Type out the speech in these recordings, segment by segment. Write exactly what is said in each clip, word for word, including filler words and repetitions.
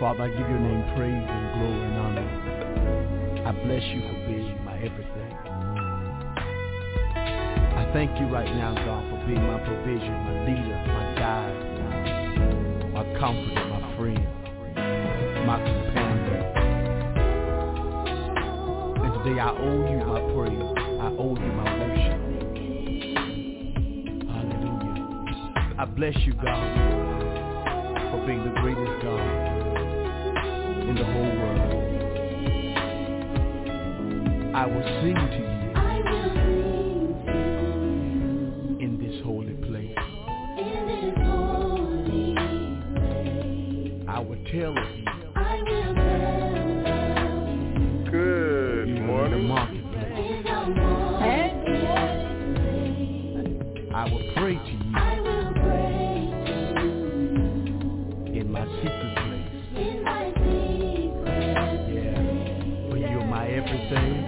Father, I give your name praise and glory and honor. I bless you for being my everything. I thank you right now, God, for being my provision, my leader, my guide, my comforter, my friend, my companion. And today I owe you my praise. I owe you my worship. Hallelujah. I bless you, God, for being the greatest God in the whole world. I will sing to you, I will sing to you in this holy place. in this holy place. I will tell of you, I will tell of you Good in the morning. marketplace. in the marketplace. I will pray to you I will pray to you in my secret place. in my secret Yeah, for you're my everything.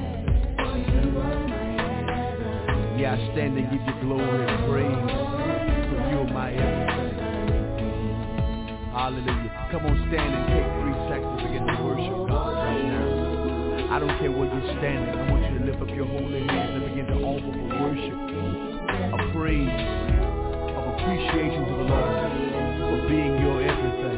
Yeah, I stand and give you glory and praise, for you're my everything. Hallelujah. Come on, stand and take three seconds to begin to worship God right now. I don't care where you're standing. I want you to lift up your holy hands and begin to offer for worship, a praise, of appreciation to the Lord for being your everything.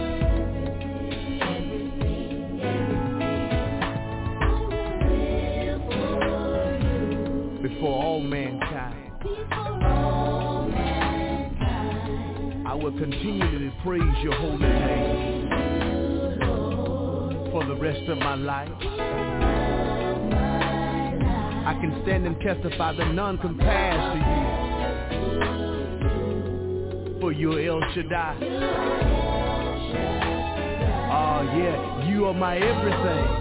Before all mankind, I will continually praise your holy name for the rest of my life. I can stand and testify that none compares to you, for you're El Shaddai. Oh yeah, you are my everything.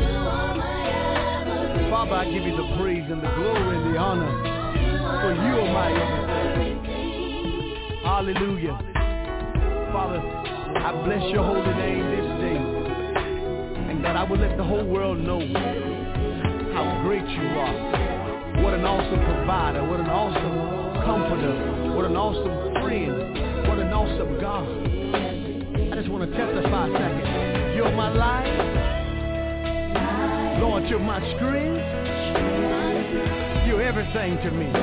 Father, I give you the praise and the glory and the honor, for you are my everything. Hallelujah. Father, I bless your holy name this day. And God, I will let the whole world know how great you are. What an awesome provider, what an awesome comforter, what an awesome friend, what an awesome God. I just want to testify a second. You're my life. Lord, you're my strength. You're everything to me.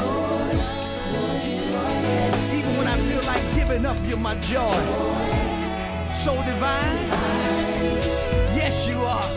Even when I feel like giving up, you're my joy. So divine. Yes, you are.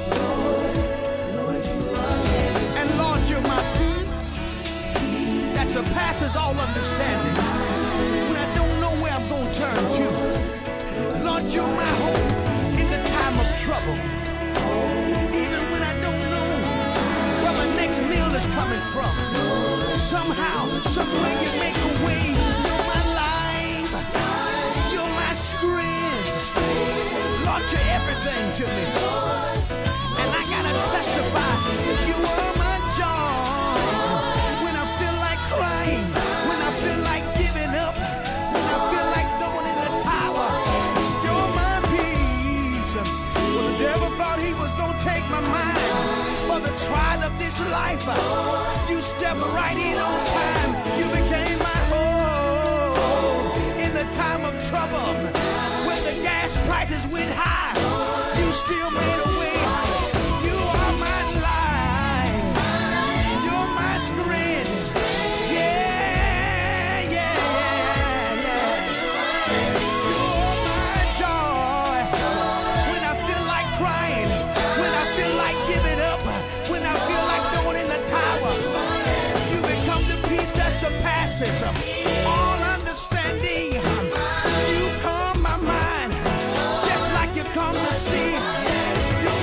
And Lord, you're my peace that surpasses all understanding. When I don't know where I'm going to turn to, Lord, you're my hope in the time of trouble. Even when I don't know where my next meal is coming from, somehow, somewhere you make a way. You're my life, you're my strength. Lord, you're everything to me. And I gotta testify that you are my joy. When I feel like crying, when I feel like giving up, when I feel like throwing in the towel, you're my peace. Well, the devil thought he was gonna take my mind for the trial of this life. You stepped right in on time. You became my hope in the time of trouble. When the gas prices went high, you still made a way. You are my life. You're my strength. Yeah, yeah, yeah, yeah. You're my joy. When I feel like crying, when I feel like giving up, when I feel like throwing in the towel, you become the peace that surpasses all understanding. You calm my mind, just like you calm the sea. You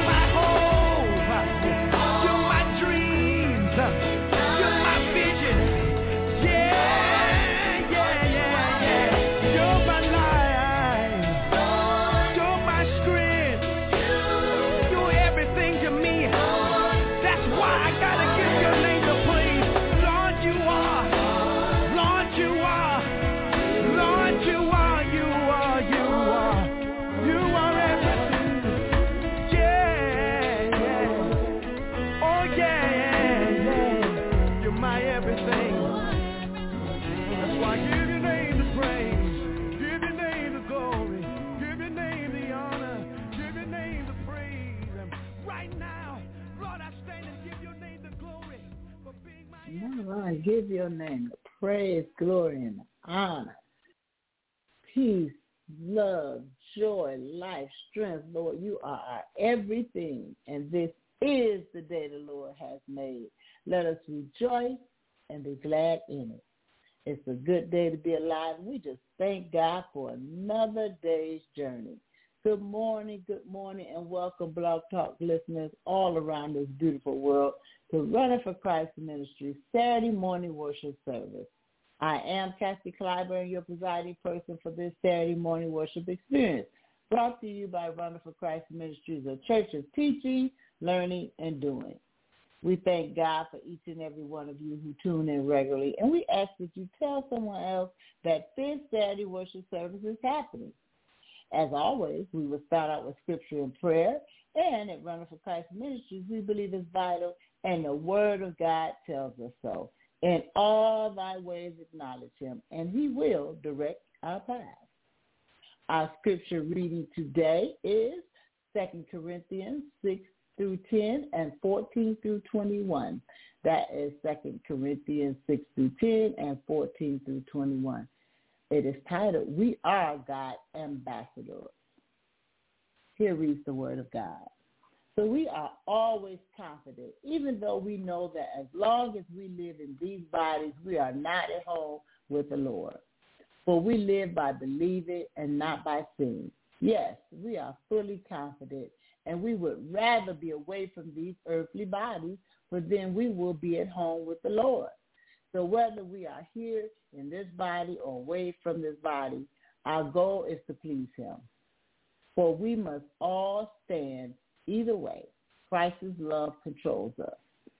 give your name the praise, glory, and honor. Peace, love, joy, life, strength. Lord, you are our everything, and this is the day the Lord has made. Let us rejoice and be glad in it. It's a good day to be alive. We just thank God for another day's journey. Good morning, good morning, and welcome, Blog Talk listeners all around this beautiful world to Running for Christ Ministry Saturday morning worship service. I am Cassie Clyburn, your presiding person for this Saturday morning worship experience, brought to you by Running for Christ Ministries, a church of teaching, learning, and doing. We thank God for each and every one of you who tune in regularly, and we ask that you tell someone else that this Saturday worship service is happening. As always, we will start out with scripture and prayer, and at Running for Christ Ministries, we believe it's vital, and the Word of God tells us so. In all thy ways acknowledge him, and he will direct our paths. Our scripture reading today is Second Corinthians six through ten and fourteen through twenty-one. That is Second Corinthians six through ten and fourteen through twenty-one. It is titled, We Are God's Ambassadors. Here reads the Word of God. So we are always confident, even though we know that as long as we live in these bodies, we are not at home with the Lord. For we live by believing and not by seeing. Yes, we are fully confident, and we would rather be away from these earthly bodies, for then we will be at home with the Lord. So whether we are here in this body or away from this body, our goal is to please him. For we must all stand either way. Christ's love controls us.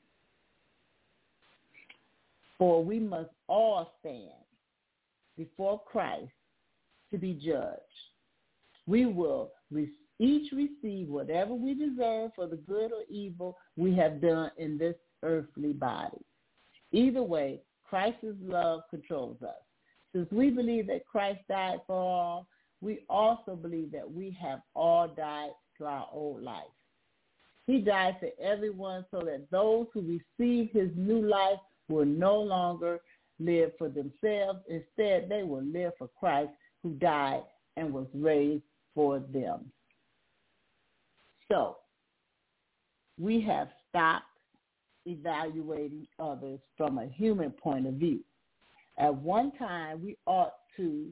For we must all stand before Christ to be judged. We will re- each receive whatever we deserve for the good or evil we have done in this earthly body. Either way, Christ's love controls us. Since we believe that Christ died for all, we also believe that we have all died to our old life. He died for everyone so that those who receive his new life will no longer live for themselves. Instead, they will live for Christ, who died and was raised for them. So, we have stopped evaluating others from a human point of view. At one time, we ought to,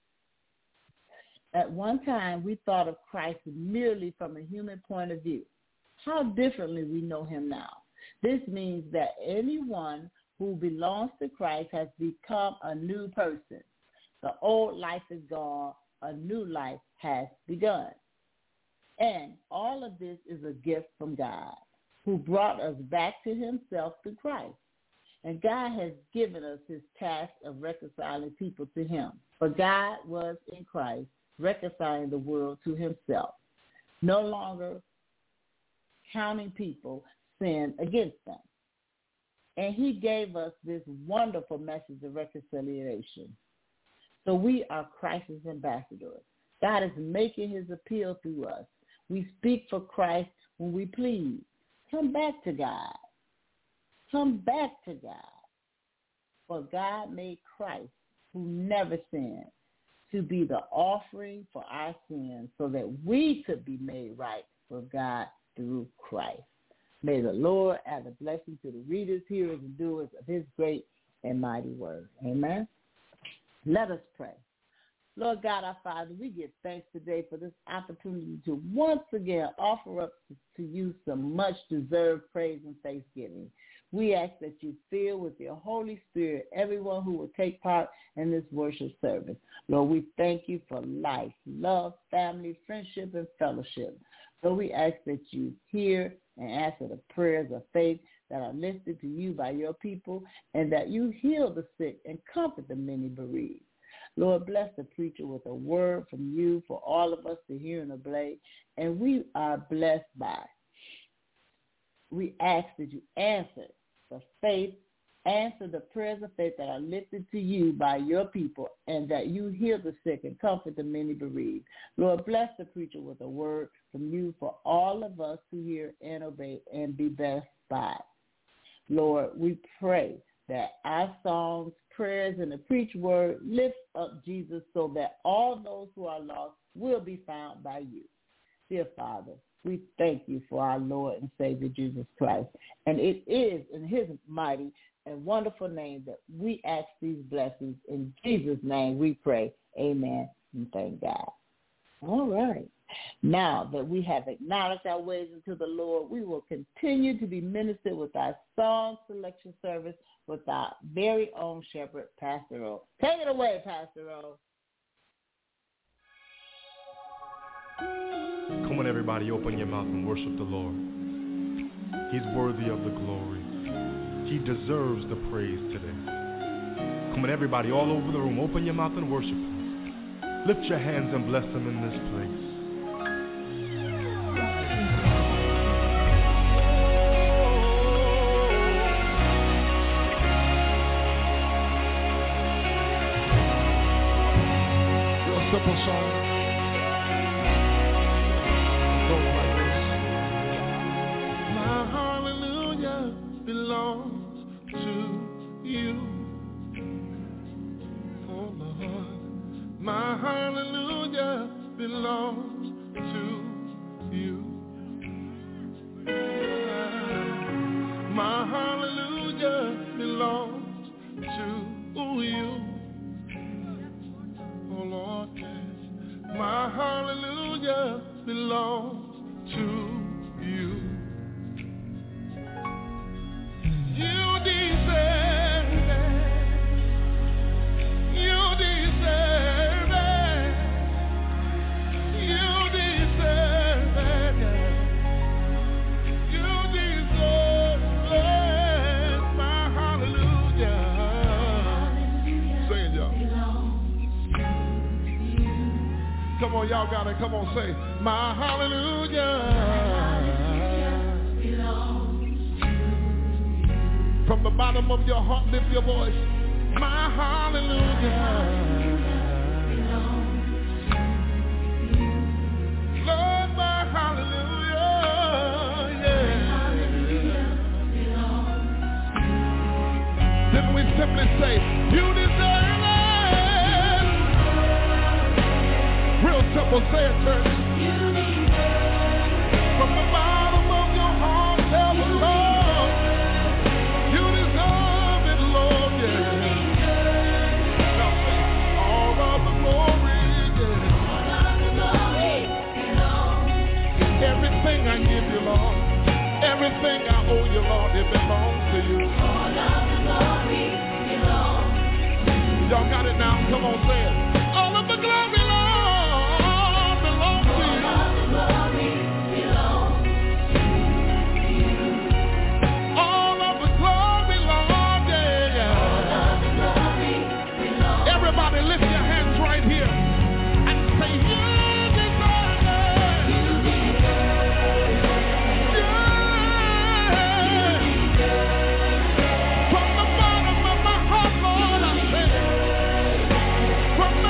at one time, we thought of Christ merely from a human point of view. How differently we know him now. This means that anyone who belongs to Christ has become a new person. The old life is gone, a new life has begun. And all of this is a gift from God, who brought us back to himself through Christ. And God has given us his task of reconciling people to him. For God was in Christ, reconciling the world to himself, no longer counting people sin against them. And he gave us this wonderful message of reconciliation. So we are Christ's ambassadors. God is making his appeal through us. We speak for Christ when we plead. Come back to God. Come back to God. For God made Christ, who never sinned, to be the offering for our sins so that we could be made right for God through Christ. May the Lord add a blessing to the readers, hearers, and doers of his great and mighty word. Amen. Let us pray. Lord God, our Father, we give thanks today for this opportunity to once again offer up to you some much-deserved praise and thanksgiving. We ask that you fill with your Holy Spirit everyone who will take part in this worship service. Lord, we thank you for life, love, family, friendship, and fellowship. So we ask that you hear and answer the prayers of faith that are lifted to you by your people, and that you heal the sick and comfort the many bereaved. Lord, bless the preacher with a word from you for all of us to hear and obey, and we are blessed by. We ask that you answer the faith, answer the prayers of faith that are lifted to you by your people, and that you heal the sick and comfort the many bereaved. Lord, bless the preacher with a word from you for all of us to hear and obey and be blessed by. Lord, we pray that our songs, prayers, and the preached word lift up Jesus so that all those who are lost will be found by you. Dear Father, we thank you for our Lord and Savior Jesus Christ. And it is in his mighty and wonderful name that we ask these blessings. In Jesus' name we pray. Amen and thank God. All right. Now that we have acknowledged our ways unto the Lord, we will continue to be ministered with our song selection service with our very own shepherd, Pastor O. Take it away, Pastor O. Come on, everybody, open your mouth and worship the Lord. He's worthy of the glory. He deserves the praise today. Come on, everybody, all over the room, open your mouth and worship him. Lift your hands and bless him in this place. Simple song. It goes like this. My hallelujah belongs to you. Oh Lord. My hallelujah belongs to you. My hallelujah belongs to you. Oh Lord, my hallelujah belongs to you. You deserve it. You deserve it. You deserve it. You deserve it. My hallelujah. Say it, y'all. Come on, y'all got it. Come on, say, my hallelujah. From the bottom of your heart, lift your voice. My hallelujah. Lord, my hallelujah. Yeah. Then we simply say, you deserve it. Real simple, say it, church. From the bottom of your heart, tell the Lord, you deserve it, Lord, yeah. Now say, all of the glory, yeah. All of the glory belongs. Everything I give you, Lord, everything I owe you, Lord, it belongs to you. All of the glory belongs. Y'all got it now? Come on, say it. All of the glory, Lord. Everybody lift your hands right here and say, you deserve it. You deserve it. Yeah. You deserve it. From the bottom of my heart, Lord, I say, from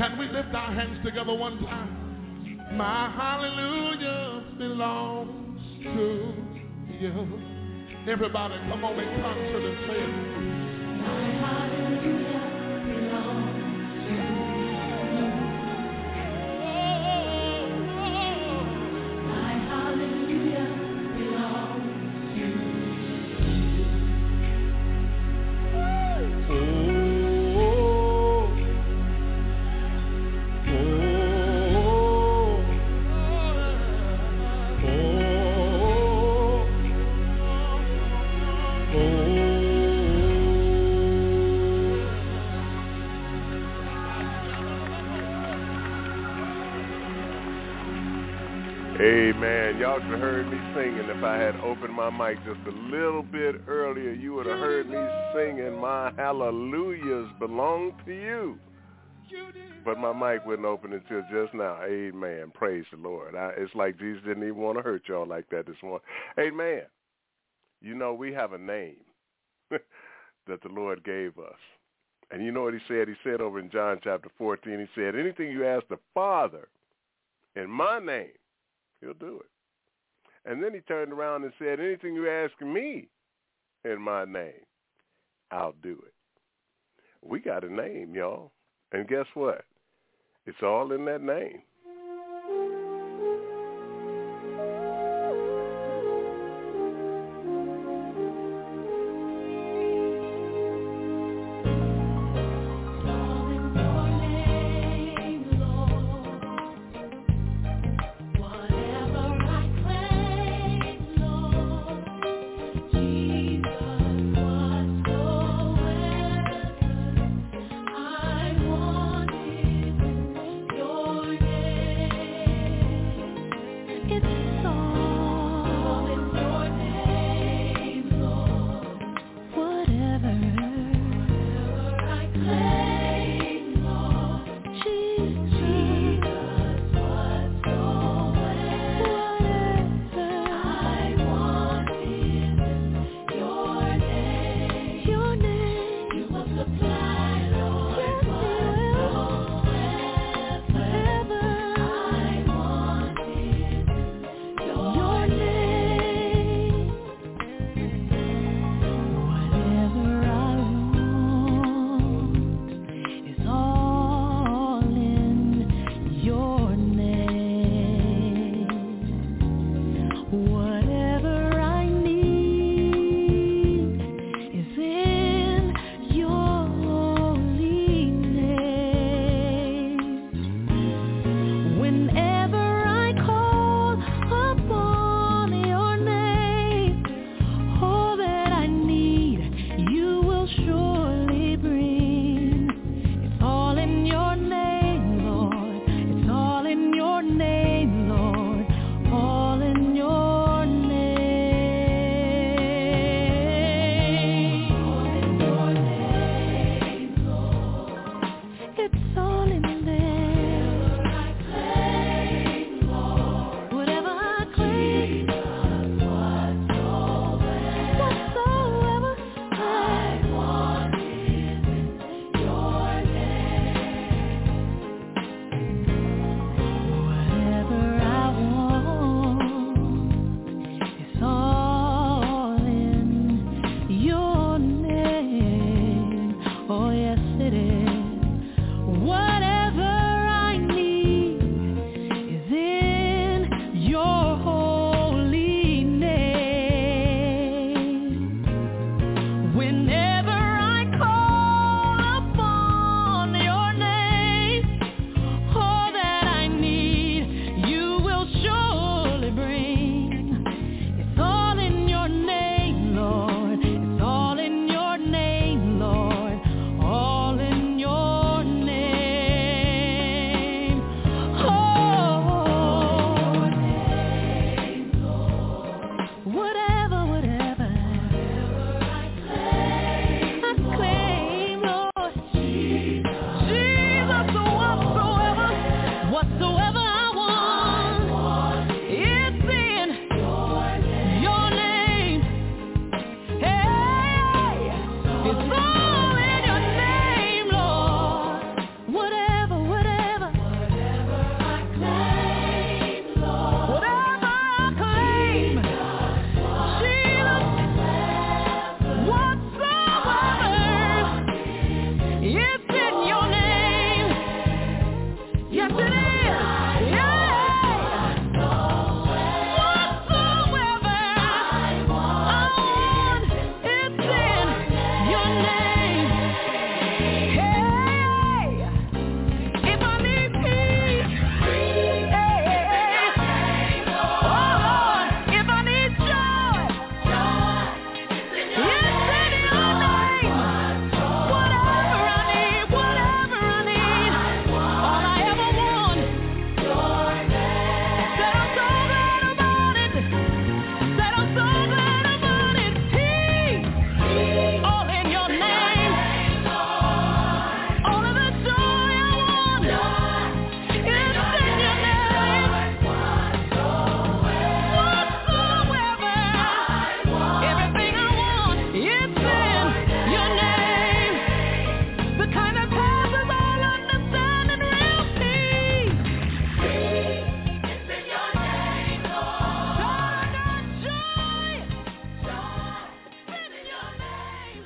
Can we lift our hands together one time? My hallelujah belongs to you. Everybody, come on in concert and say it. My hallelujah belongs to you. My hallelujah belongs to you. Amen. Y'all could have heard me singing if I had opened my mic just a little bit earlier. You would have heard me singing, my hallelujahs belong to you. But my mic wouldn't open until just now. Amen. Praise the Lord. I, it's like Jesus didn't even want to hurt y'all like that this morning. Amen. You know, we have a name that the Lord gave us. And you know what he said? He said over in John chapter fourteen, he said, anything you ask the Father in my name, he'll do it. And then he turned around and said, anything you ask me in my name, I'll do it. We got a name, y'all. And guess what? It's all in that name.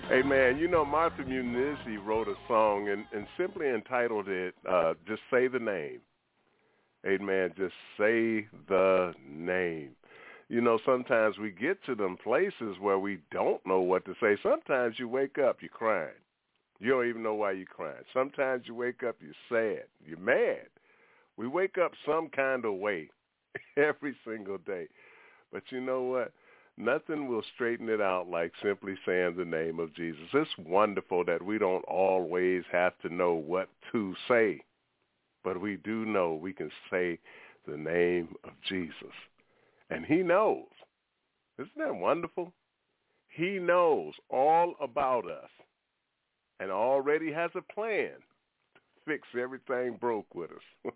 Hey, man, you know, Martha Munizzi wrote a song and, and simply entitled it, uh, Just Say the Name. Amen. Just say the name. You know, sometimes we get to them places where we don't know what to say. Sometimes you wake up, you're crying. You don't even know why you're crying. Sometimes you wake up, you're sad. You're mad. We wake up some kind of way every single day. But you know what? Nothing will straighten it out like simply saying the name of Jesus. It's wonderful that we don't always have to know what to say, but we do know we can say the name of Jesus. And he knows. Isn't that wonderful? He knows all about us and already has a plan to fix everything broke with us.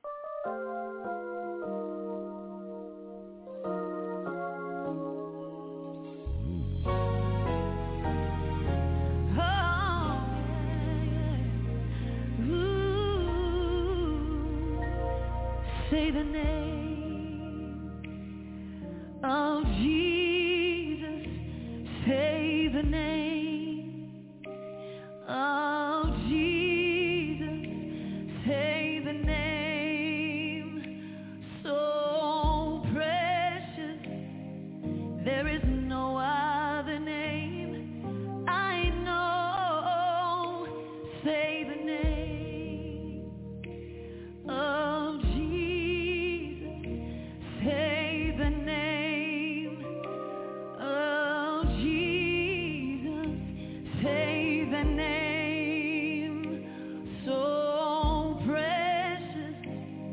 Say the name of Jesus. Say the name of Jesus. Say the name so precious. There is no other name I know. Say the name of say the name of Jesus. Say the name so precious.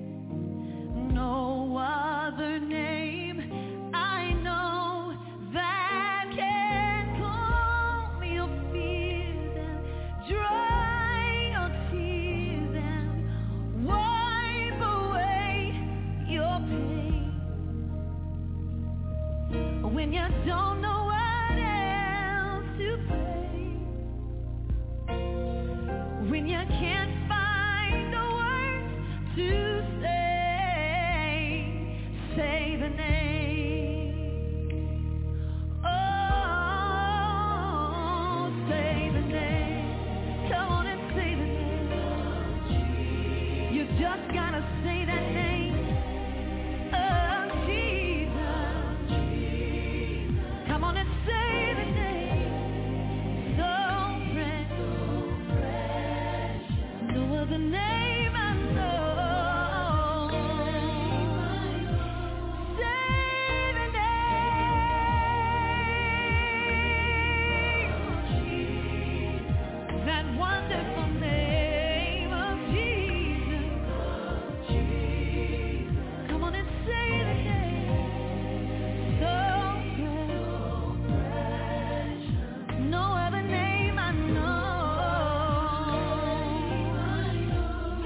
No other name I know that can calm your fears and dry your tears and wipe away your pain. When you don't know what else to pray, when you can't find the words to say, say the name. Oh, say the name. Come on and say the name. You just gotta say that name. Come on and say the name, so precious, no other name I know. Say the name, that wonderful name of Jesus. Come on and say the name, so no other name I know.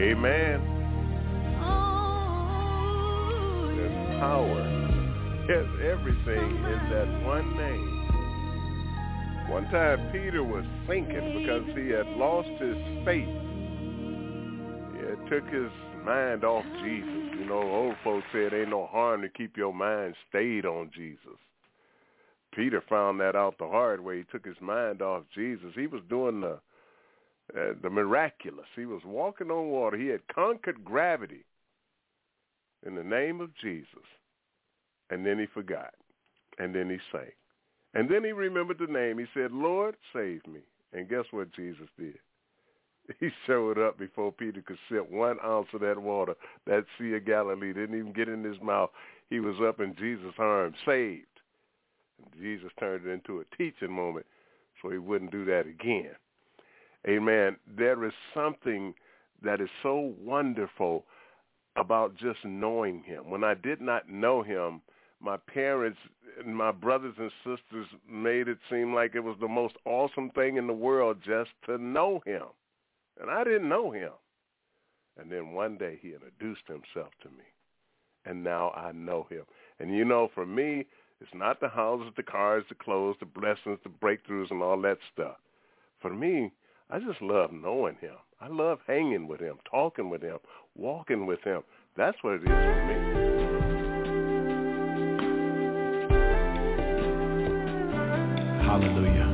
Amen. There's power. There's everything in that one name. One time Peter was sinking because he had lost his faith. It took his mind off Jesus. You know, old folks said ain't no harm to keep your mind stayed on Jesus. Peter found that out the hard way. He took his mind off Jesus. He was doing the uh, the miraculous. He was walking on water. He had conquered gravity in the name of Jesus. And then he forgot. And then he sank. And then he remembered the name. He said, Lord, save me. And guess what Jesus did? He showed up before Peter could sip one ounce of that water. That Sea of Galilee didn't even get in his mouth. He was up in Jesus' arms, saved. And Jesus turned it into a teaching moment so he wouldn't do that again. Amen. There is something that is so wonderful about just knowing him. When I did not know him, my parents and my brothers and sisters made it seem like it was the most awesome thing in the world just to know him. And I didn't know him. And then one day he introduced himself to me. And now I know him. And you know, for me, it's not the houses, the cars, the clothes, the blessings, the breakthroughs, and all that stuff. For me, I just love knowing him. I love hanging with him, talking with him, walking with him. That's what it is for me. Hallelujah.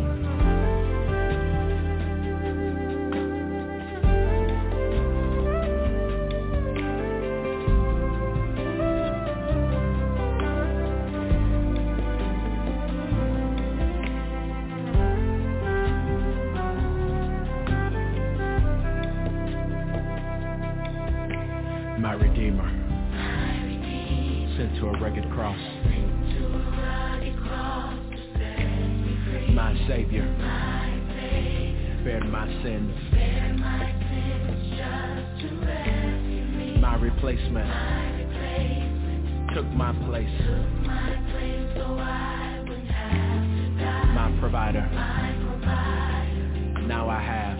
My Redeemer, my Redeemer, sent to a rugged cross, sent to a rugged cross to set me free. My Savior, my Savior, bared my sins, bared my sins just to rescue me. My replacement, my replacement, took my place, took my place so I wouldn't have to die. My provider, my provider, now I have.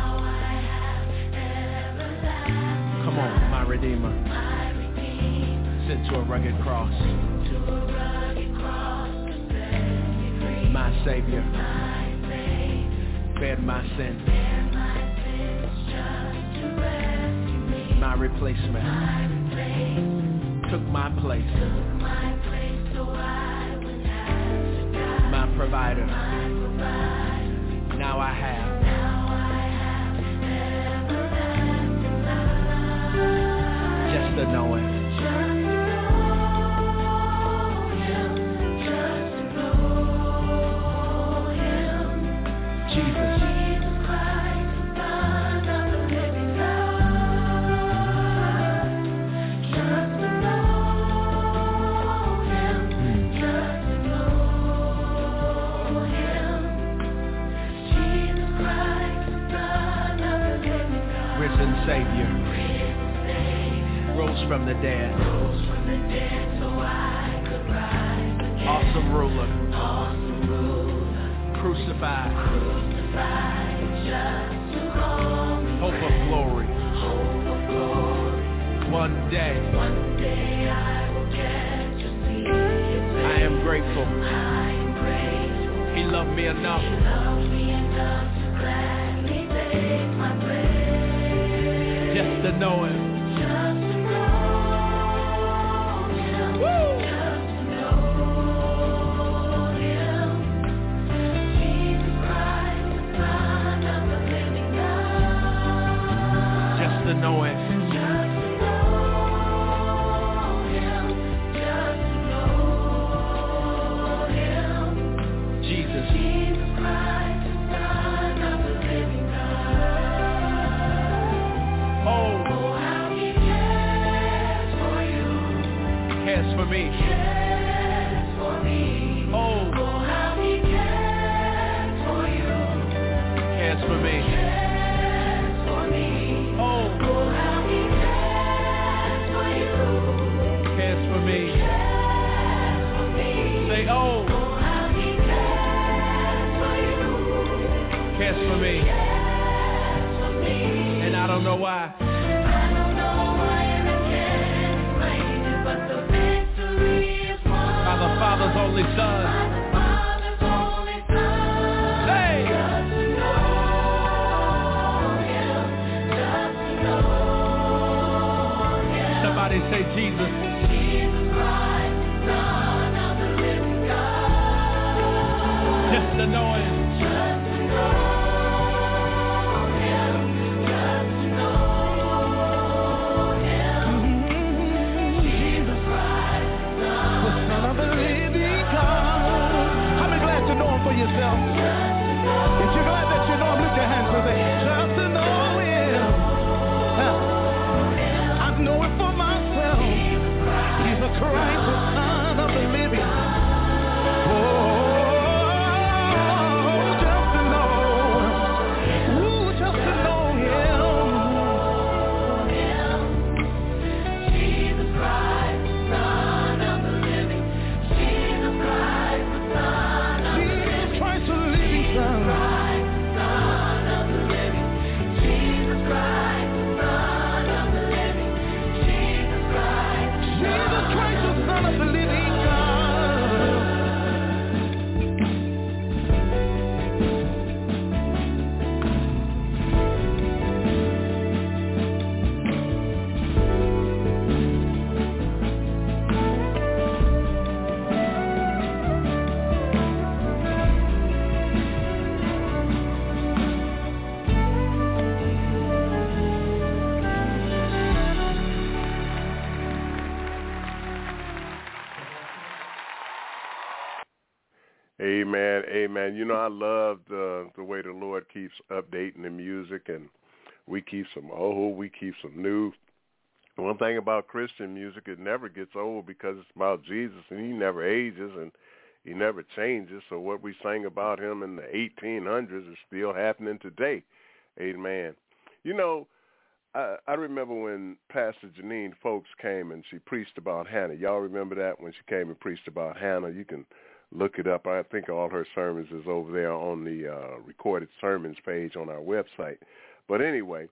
Come on, my Redeemer, my Redeemer, sent to a rugged cross, to a rugged cross to set me free. My Savior, my Savior, bared my sins, bared my sins just to rescue me. My replacement, my replacement, took my place, took my place so I wouldn't have to die. My provider, my provider, now I have. Just to know him. Just to know him. Just to know him. Jesus. Jesus Christ, Son of the living God. Just to know him. Just to know him. Jesus Christ, Son of the living God. Risen Savior. Rose from the dead, rose from the dead so I could rise again. Awesome ruler, awesome ruler, crucified, crucified just to call me. Hope of glory, hope of glory. One day, one day I will get to see his face. I am grateful, I am grateful. He loved me enough, he loved me enough to gladly take my place. Just to know him. To know him. Just to know him. Just to know him. Jesus. Jesus Christ, the Son of the living God. Oh, oh how he cares for you. Cares for me. Cares for me. Oh, oh how he cares for you. Cares for me. Say, oh, oh how he cares for you. Cares for me. Cares for me. And I don't know why. I only Son. Somebody say Jesus. Jesus Christ, Son of the living God. Just to know Him. Just to know Him. Just to know Him. Mm-hmm. Jesus Christ, Son, the Son of the living God. How many glad to know Him for yourself? If you're glad that you know Him, lift your hands and say, just to know Him. Huh. I know it for myself. He's the Christ, the Son of the living. Oh, just to know. Ooh, just to know Him. Jesus Christ, the Son of the living. Jesus Christ, the Son of the living. Jesus Christ, the living Son. Jesus Christ, the Son of the living. Jesus Christ, Jesus Christ, the Son of the living God. Amen, amen. You know, I love the, the way the Lord keeps updating the music, and we keep some old, we keep some new. One thing about Christian music, it never gets old because it's about Jesus, and He never ages, and He never changes. So what we sang about Him in the eighteen hundreds is still happening today. Amen. You know, I, I remember when Pastor Janine Folks came and she preached about Hannah. Y'all remember that when she came and preached about Hannah? You can look it up. I think all her sermons is over there on the uh, recorded sermons page on our website. But anyway,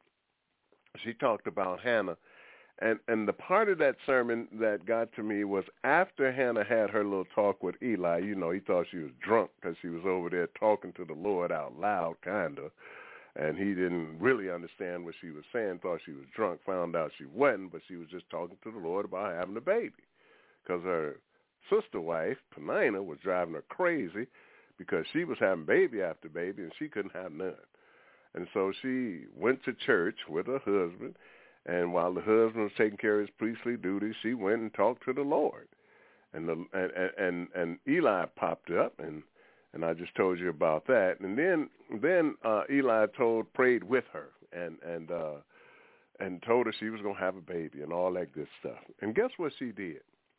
she talked about Hannah. And and the part of that sermon that got to me was after Hannah had her little talk with Eli. You know, he thought she was drunk because she was over there talking to the Lord out loud, kind of. And he didn't really understand what she was saying, thought she was drunk, found out she wasn't, but she was just talking to the Lord about having a baby because her sister wife, Penina, was driving her crazy because she was having baby after baby and she couldn't have none. And so she went to church with her husband, and while the husband was taking care of his priestly duties, she went and talked to the Lord. And the, and, and, and Eli popped up, and, and I just told you about that. And then then uh, Eli told, prayed with her and and uh, and told her she was going to have a baby and all that good stuff. And guess what she did?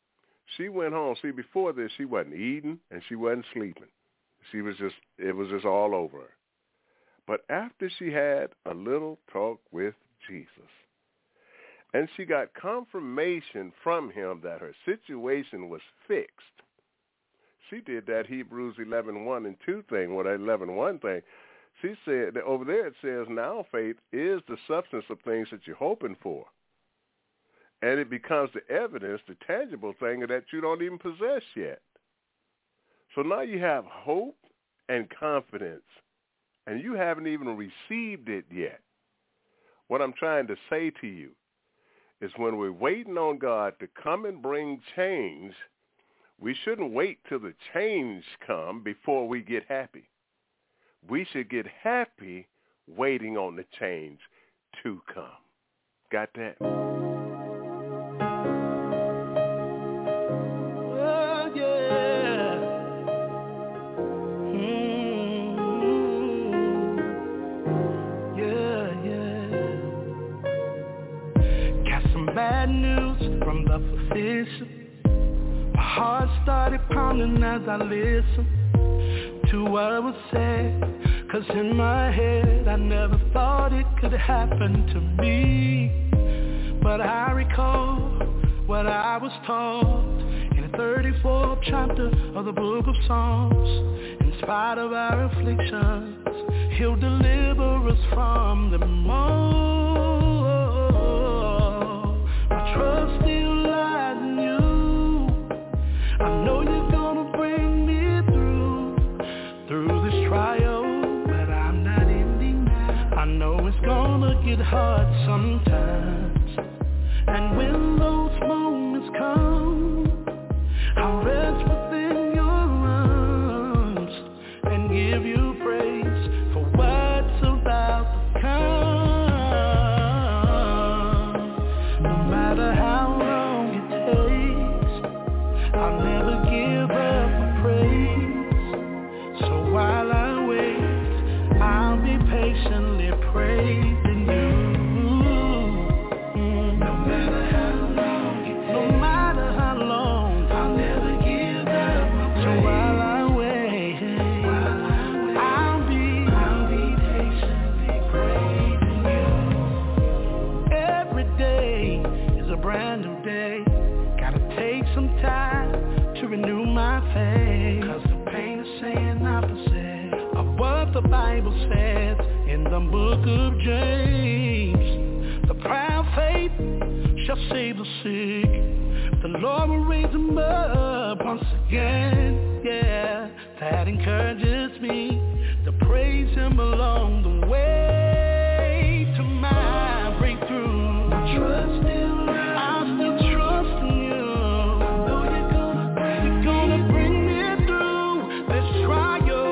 She went home. See, before this, she wasn't eating and she wasn't sleeping. She was just, it was just all over her. But after she had a little talk with Jesus, and she got confirmation from Him that her situation was fixed, she did that Hebrews eleven one and two thing, or that eleven one thing. She said, that over there it says, now faith is the substance of things that you're hoping for. And it becomes the evidence, the tangible thing that you don't even possess yet. So now you have hope and confidence, and you haven't even received it yet. What I'm trying to say to you is when we're waiting on God to come and bring change, we shouldn't wait till the change come before we get happy. We should get happy waiting on the change to come. Got that? Bad news from the physician. My heart started pounding as I listened to what was said, 'cause in my head I never thought it could happen to me. But I recall what I was taught in the thirty-fourth chapter of the book of Psalms. In spite of our afflictions, He'll deliver us from them all. Trust still lies in you. I know you're gonna bring hard sometimes, and when those moments come, I'll rest within your arms and give you praise for what's about to come. No matter how long it takes, I'll never give up my praise. So while I wait, I'll be patiently praising you. No matter how long it takes, no matter how long, I'll never give up my praise. So while I wait, I'll be, I'll be patiently praising you. Every day is a brand new day. Gotta take some time to renew my faith, 'cause the pain is saying opposite of what the Bible says in the book of James. The proud faith shall save the sick. The Lord will raise them up once again. Yeah, that encourages me to praise him along the way to my breakthrough. I trust in you. I still trust in you. I know you're gonna bring, you're gonna bring me through this trial.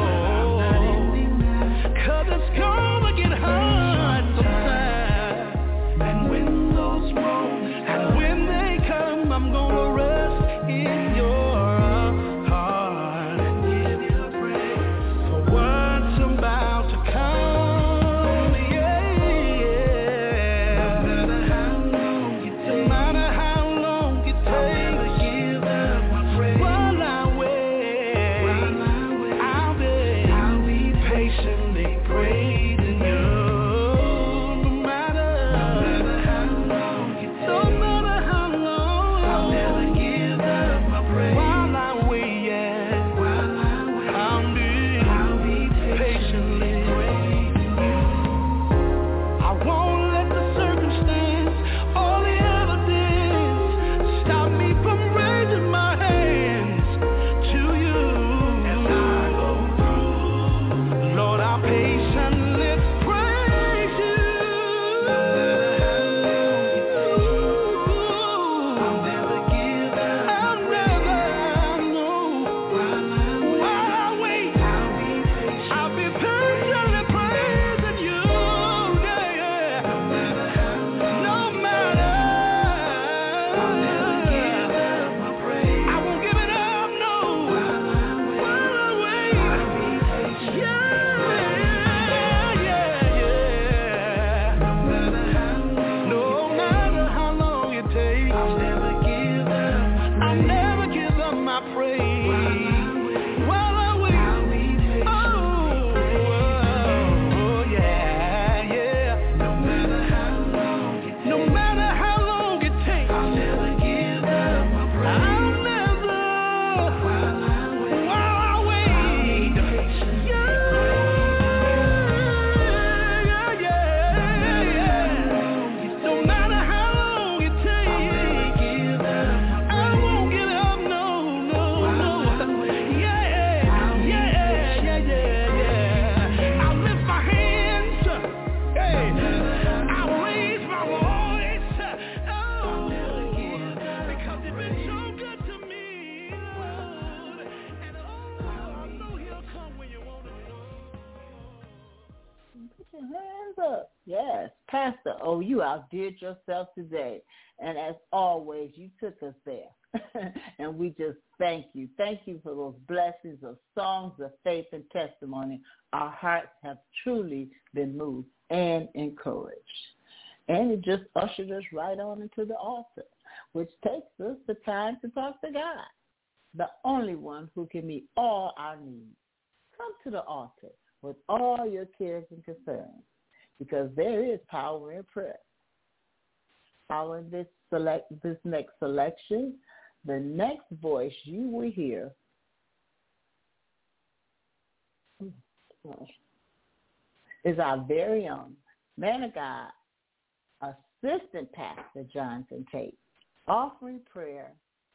'Cause it's gonna get hard sometimes. And when those moments, and when they come, I'm gonna rest in your heart and give you praise for what's about to come. Yeah, yeah. No matter how long it takes, no matter how long it takes, I'll never give up my praise. While I wait, while I wait, I'll be, I'll be patiently praising you. No matter, no matter how long it takes, no matter how long, I'll never give up my praise. While I wait, yeah, while I wait, I'll be, I'll be patiently praising you. I won't let the circumstance, all the evidence, stop me from raising my hands to you. As I go through, Lord, I'll patiently praise you. No matter how long it takes, I'll never give up. I'll never, know. While I wait, while I wait, I'll be patient. I'll be patiently praising you. Yeah, yeah. No matter how long, no matter, I'll never give up my praise. I won't give it up, no. While I wait, while I wait, I'll be patient. Yeah, yeah, yeah. No matter how long, no matter how long it takes, I'll never give up. I'll never give up my praise. While I wait, I'll be patient. Oh, oh, yeah, yeah. No matter how long it takes, no matter how long it takes, I'll never give up my praise. I'll never, while I wait, while I wait, I'll be patient. Yeah, yeah, yeah, yeah. No matter how long it takes, I'll never give up. I won't give up, no, no, no. Yeah, yeah, yeah, yeah, yeah. I'll lift my hands, hey, I'll raise my voice, oh, because you've been so good to me, Lord. And oh, I know he'll come when you want him, Lord. Put your hands up. Yes, Pastor O, you outdid yourself today. And as always, you took us there. And we just thank you. Thank you for those blessings of songs of faith and testimony. Our hearts have truly been moved and encouraged. And it just ushered us right on into the altar, which takes us the time to talk to God, the only one who can meet all our needs. Come to the altar with all your cares and concerns, because there is power in prayer. Power in this select this next selection. The next voice you will hear is our very own man of God, Assistant Pastor Jonathan Tate, offering prayer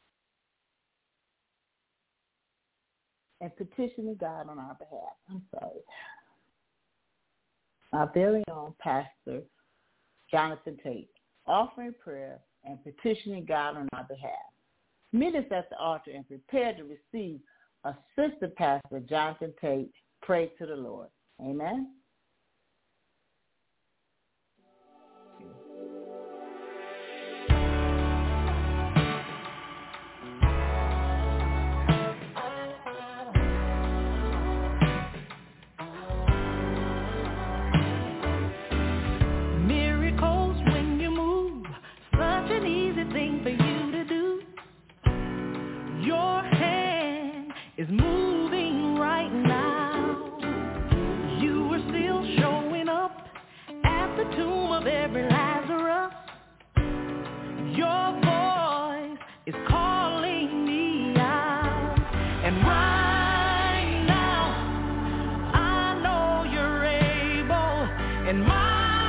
and petitioning God on our behalf. I'm sorry. Our very own Pastor Jonathan Tate, offering prayer and petitioning God on our behalf. Meet us at the altar and prepare to receive Assistant Pastor Jonathan Tate. Pray to the Lord. Amen. Is moving right now. You are still showing up at the tomb of every Lazarus. Your voice is calling me out. And right now, I know you're able. And my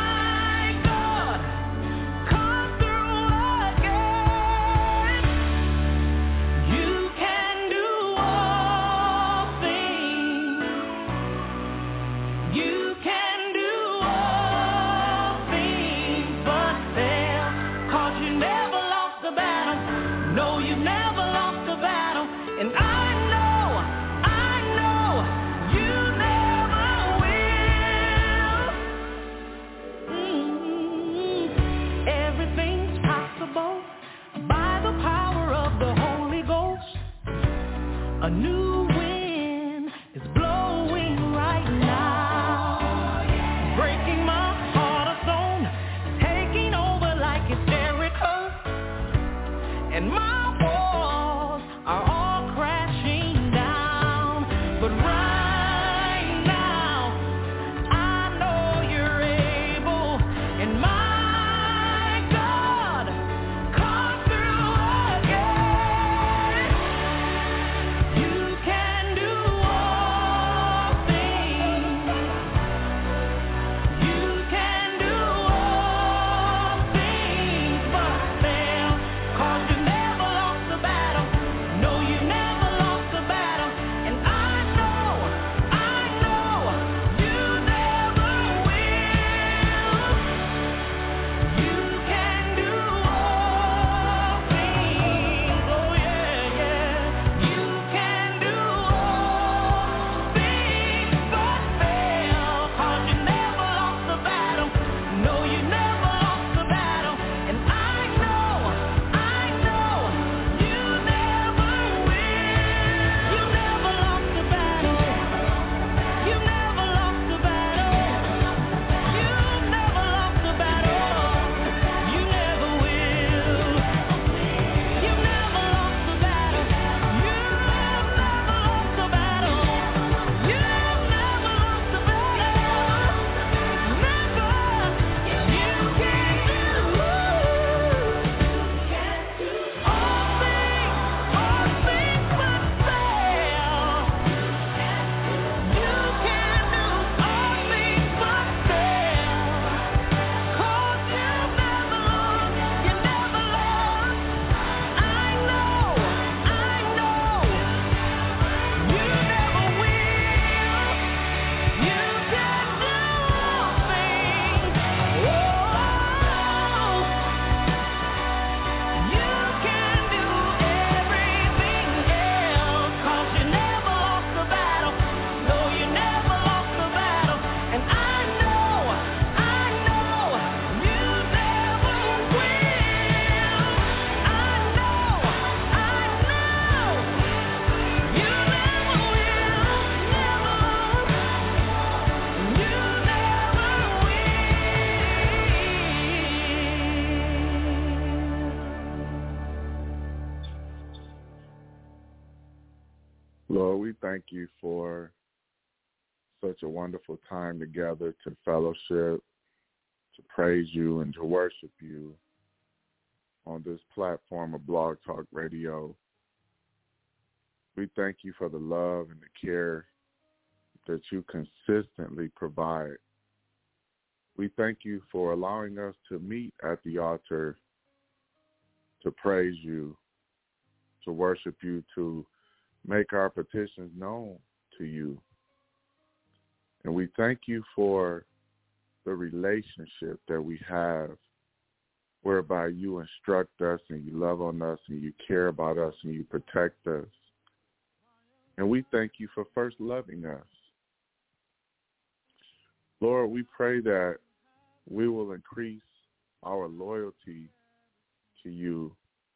a new wind is blowing right now, breaking my heart of stone, taking over like it's Jericho, and my walls are all crashing down. But right now, I know you're able, and my God, come through again. You can do all things. You can do all things but fail. 'Cause you never lost the battle. No, you never lost the battle. And I know, I know, you never will. You can do all things. Oh yeah, yeah. You can do all things but fail. 'Cause you never lost the battle. No, you never lost the battle. And I know, I know, you never will. You never lost the battle. You never lost the battle. You never lost the battle. You never will. You never lost the battle. You never lost the battle. You never lost the battle. Never. You can do all things, all things but fail. You can do all things but fail. 'Cause you never lost, you never lost. I know, I know, you never will. You can do all things. Oh, you can do everything else. 'Cause you never lost the battle. No, you never lost the battle. And I know, I know, you never will. I know, I know, you never will. Never. You never will. Lord, we thank you for such a wonderful time together to fellowship, to praise you, and to worship you on this platform of Blog Talk Radio. We thank you for the love and the care that you consistently provide. We thank you for allowing us to meet at the altar to praise you, to worship you, to make our petitions known to you. And we thank you for the relationship that we have whereby you instruct us and you love on us and you care about us and you protect us. And we thank you for first loving us. Lord, we pray that we will increase our loyalty to you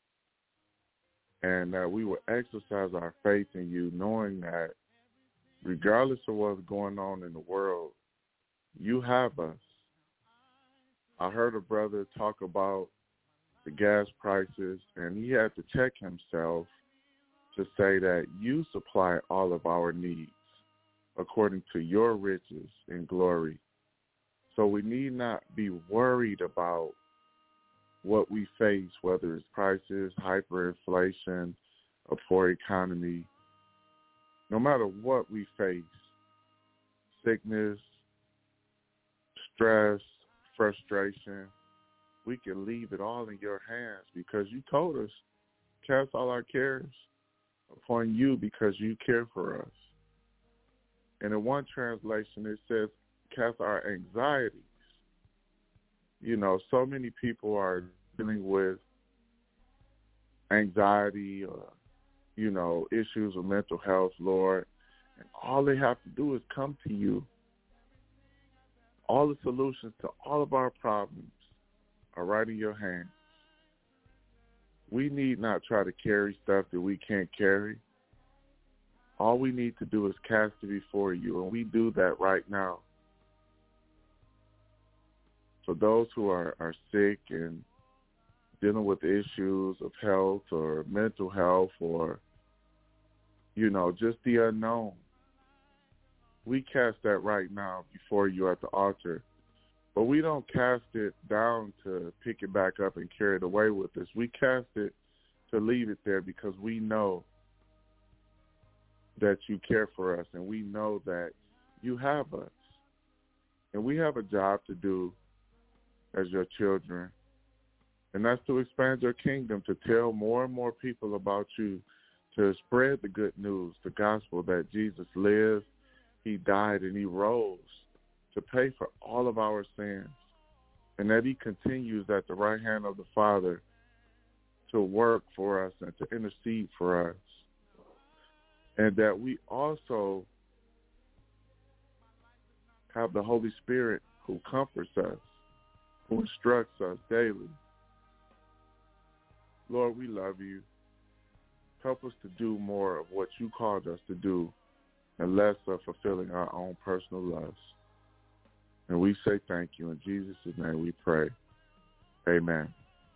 and that we will exercise our faith in you, knowing that regardless of what's going on in the world, you have us. I heard a brother talk about the gas prices, and he had to check himself to say that you supply all of our needs according to your riches and glory. So we need not be worried about what we face, whether it's prices, hyperinflation, a poor economy. No matter what we face, sickness, stress, frustration, we can leave it all in your hands because you told us, cast all our cares upon you because you care for us. And in one translation, it says, cast our anxieties. You know, so many people are dealing with anxiety or, you know, issues with mental health, Lord. And all they have to do is come to you. All the solutions to all of our problems are right in your hands. We need not try to carry stuff that we can't carry. All we need to do is cast it before you, and we do that right now. For those who are, are sick and dealing with issues of health or mental health or, you know, just the unknown, we cast that right now before you at the altar. But we don't cast it down to pick it back up and carry it away with us. We cast it to leave it there because we know that you care for us and we know that you have us. And we have a job to do as your children, and that's to expand your kingdom, to tell more and more people about you, to spread the good news, the gospel that Jesus lives, he died, and he rose to pay for all of our sins, and that he continues at the right hand of the Father to work for us and to intercede for us, and that we also have the Holy Spirit who comforts us, who instructs us daily. Lord, we love you. Help us to do more of what you called us to do and less of fulfilling our own personal lusts. And we say thank you. In Jesus' name we pray. Amen.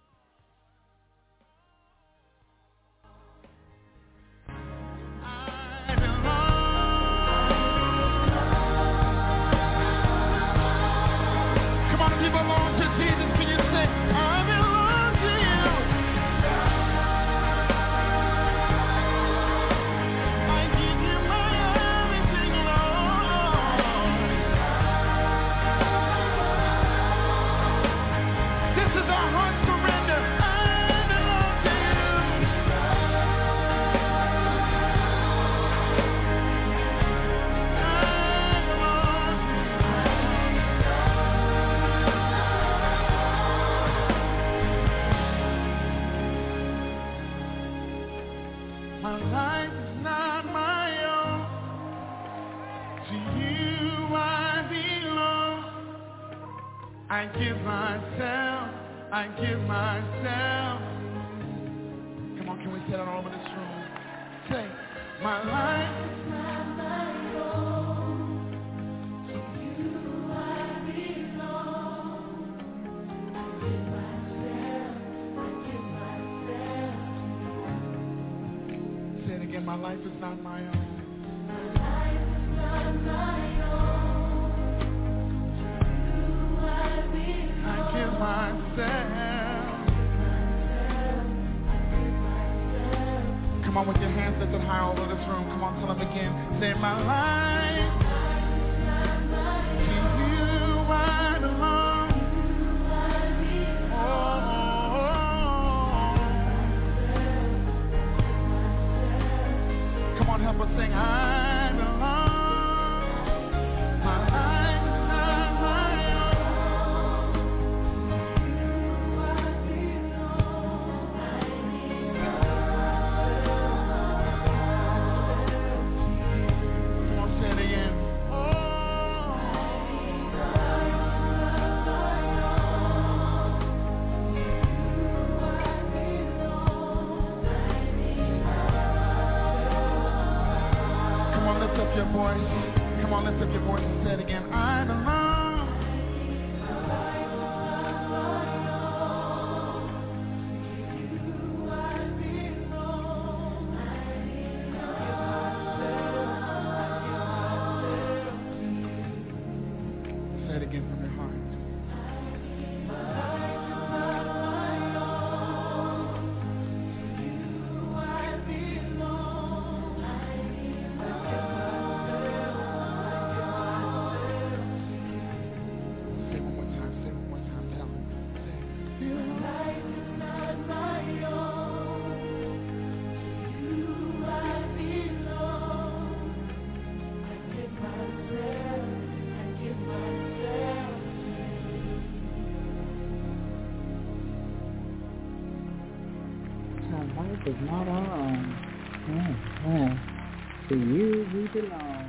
I give myself, I give myself. Come on, can we say that all over this room? Say, my life is not my own. To you I belong. I give myself, I give myself. Say it again, my life is not my own. My life is not my own. I give myself. Come on with your hands lifted high all over this room. Come on, tell them again. Say, my life. To you I belong. Oh. Come on, help us sing. I belong. My life is not my own. voice. Come on, lift up your voice and say it again. I belong. Say it again from your heart. Is not our own. Yeah, yeah. To you we belong.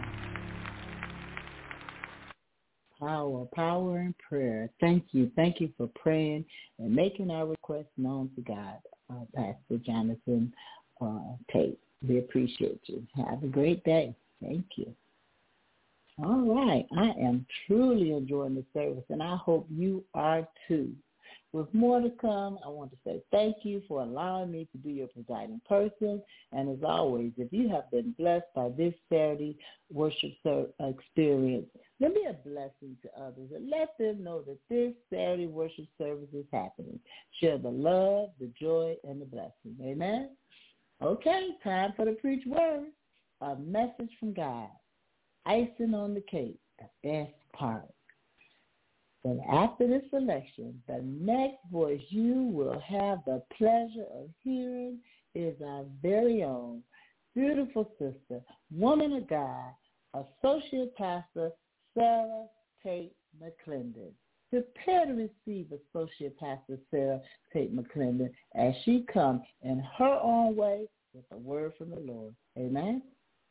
Power, power in prayer. Thank you. Thank you for praying and making our requests known to God, uh, Pastor Jonathan uh, Tate. We appreciate you. Have a great day. Thank you. All right. I am truly enjoying the service, and I hope you are too. With more to come, I want to say thank you for allowing me to be your presiding person. And as always, if you have been blessed by this Saturday worship experience, let me be a blessing to others and let them know that this Saturday worship service is happening. Share the love, the joy, and the blessing. Amen? Okay, time for the preach word. A message from God. Icing on the cake, the best part. But after this selection, the next voice you will have the pleasure of hearing is our very own beautiful sister, woman of God, Associate Pastor Sarah Tate McClendon. Prepare to receive Associate Pastor Sarah Tate McClendon as she comes in her own way with a word from the Lord. Amen.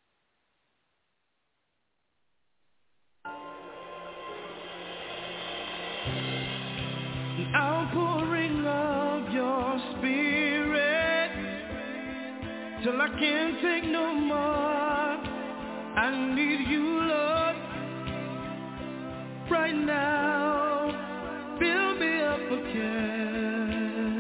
The outpouring of your spirit till I can't take no more. I need you, Lord, right now. Fill me up again.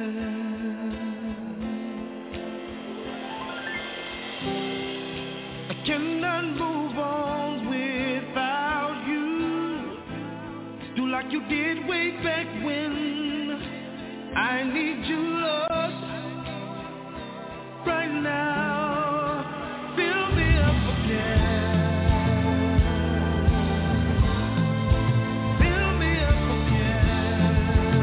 I cannot move on without you. Do like you did way back when. I need you, Lord, right now. Fill me up again. Fill me up again.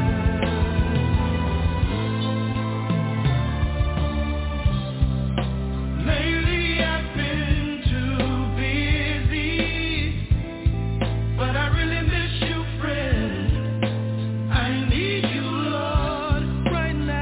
Lately I've been too busy, but I really miss you, friend. I need you, Lord, right now.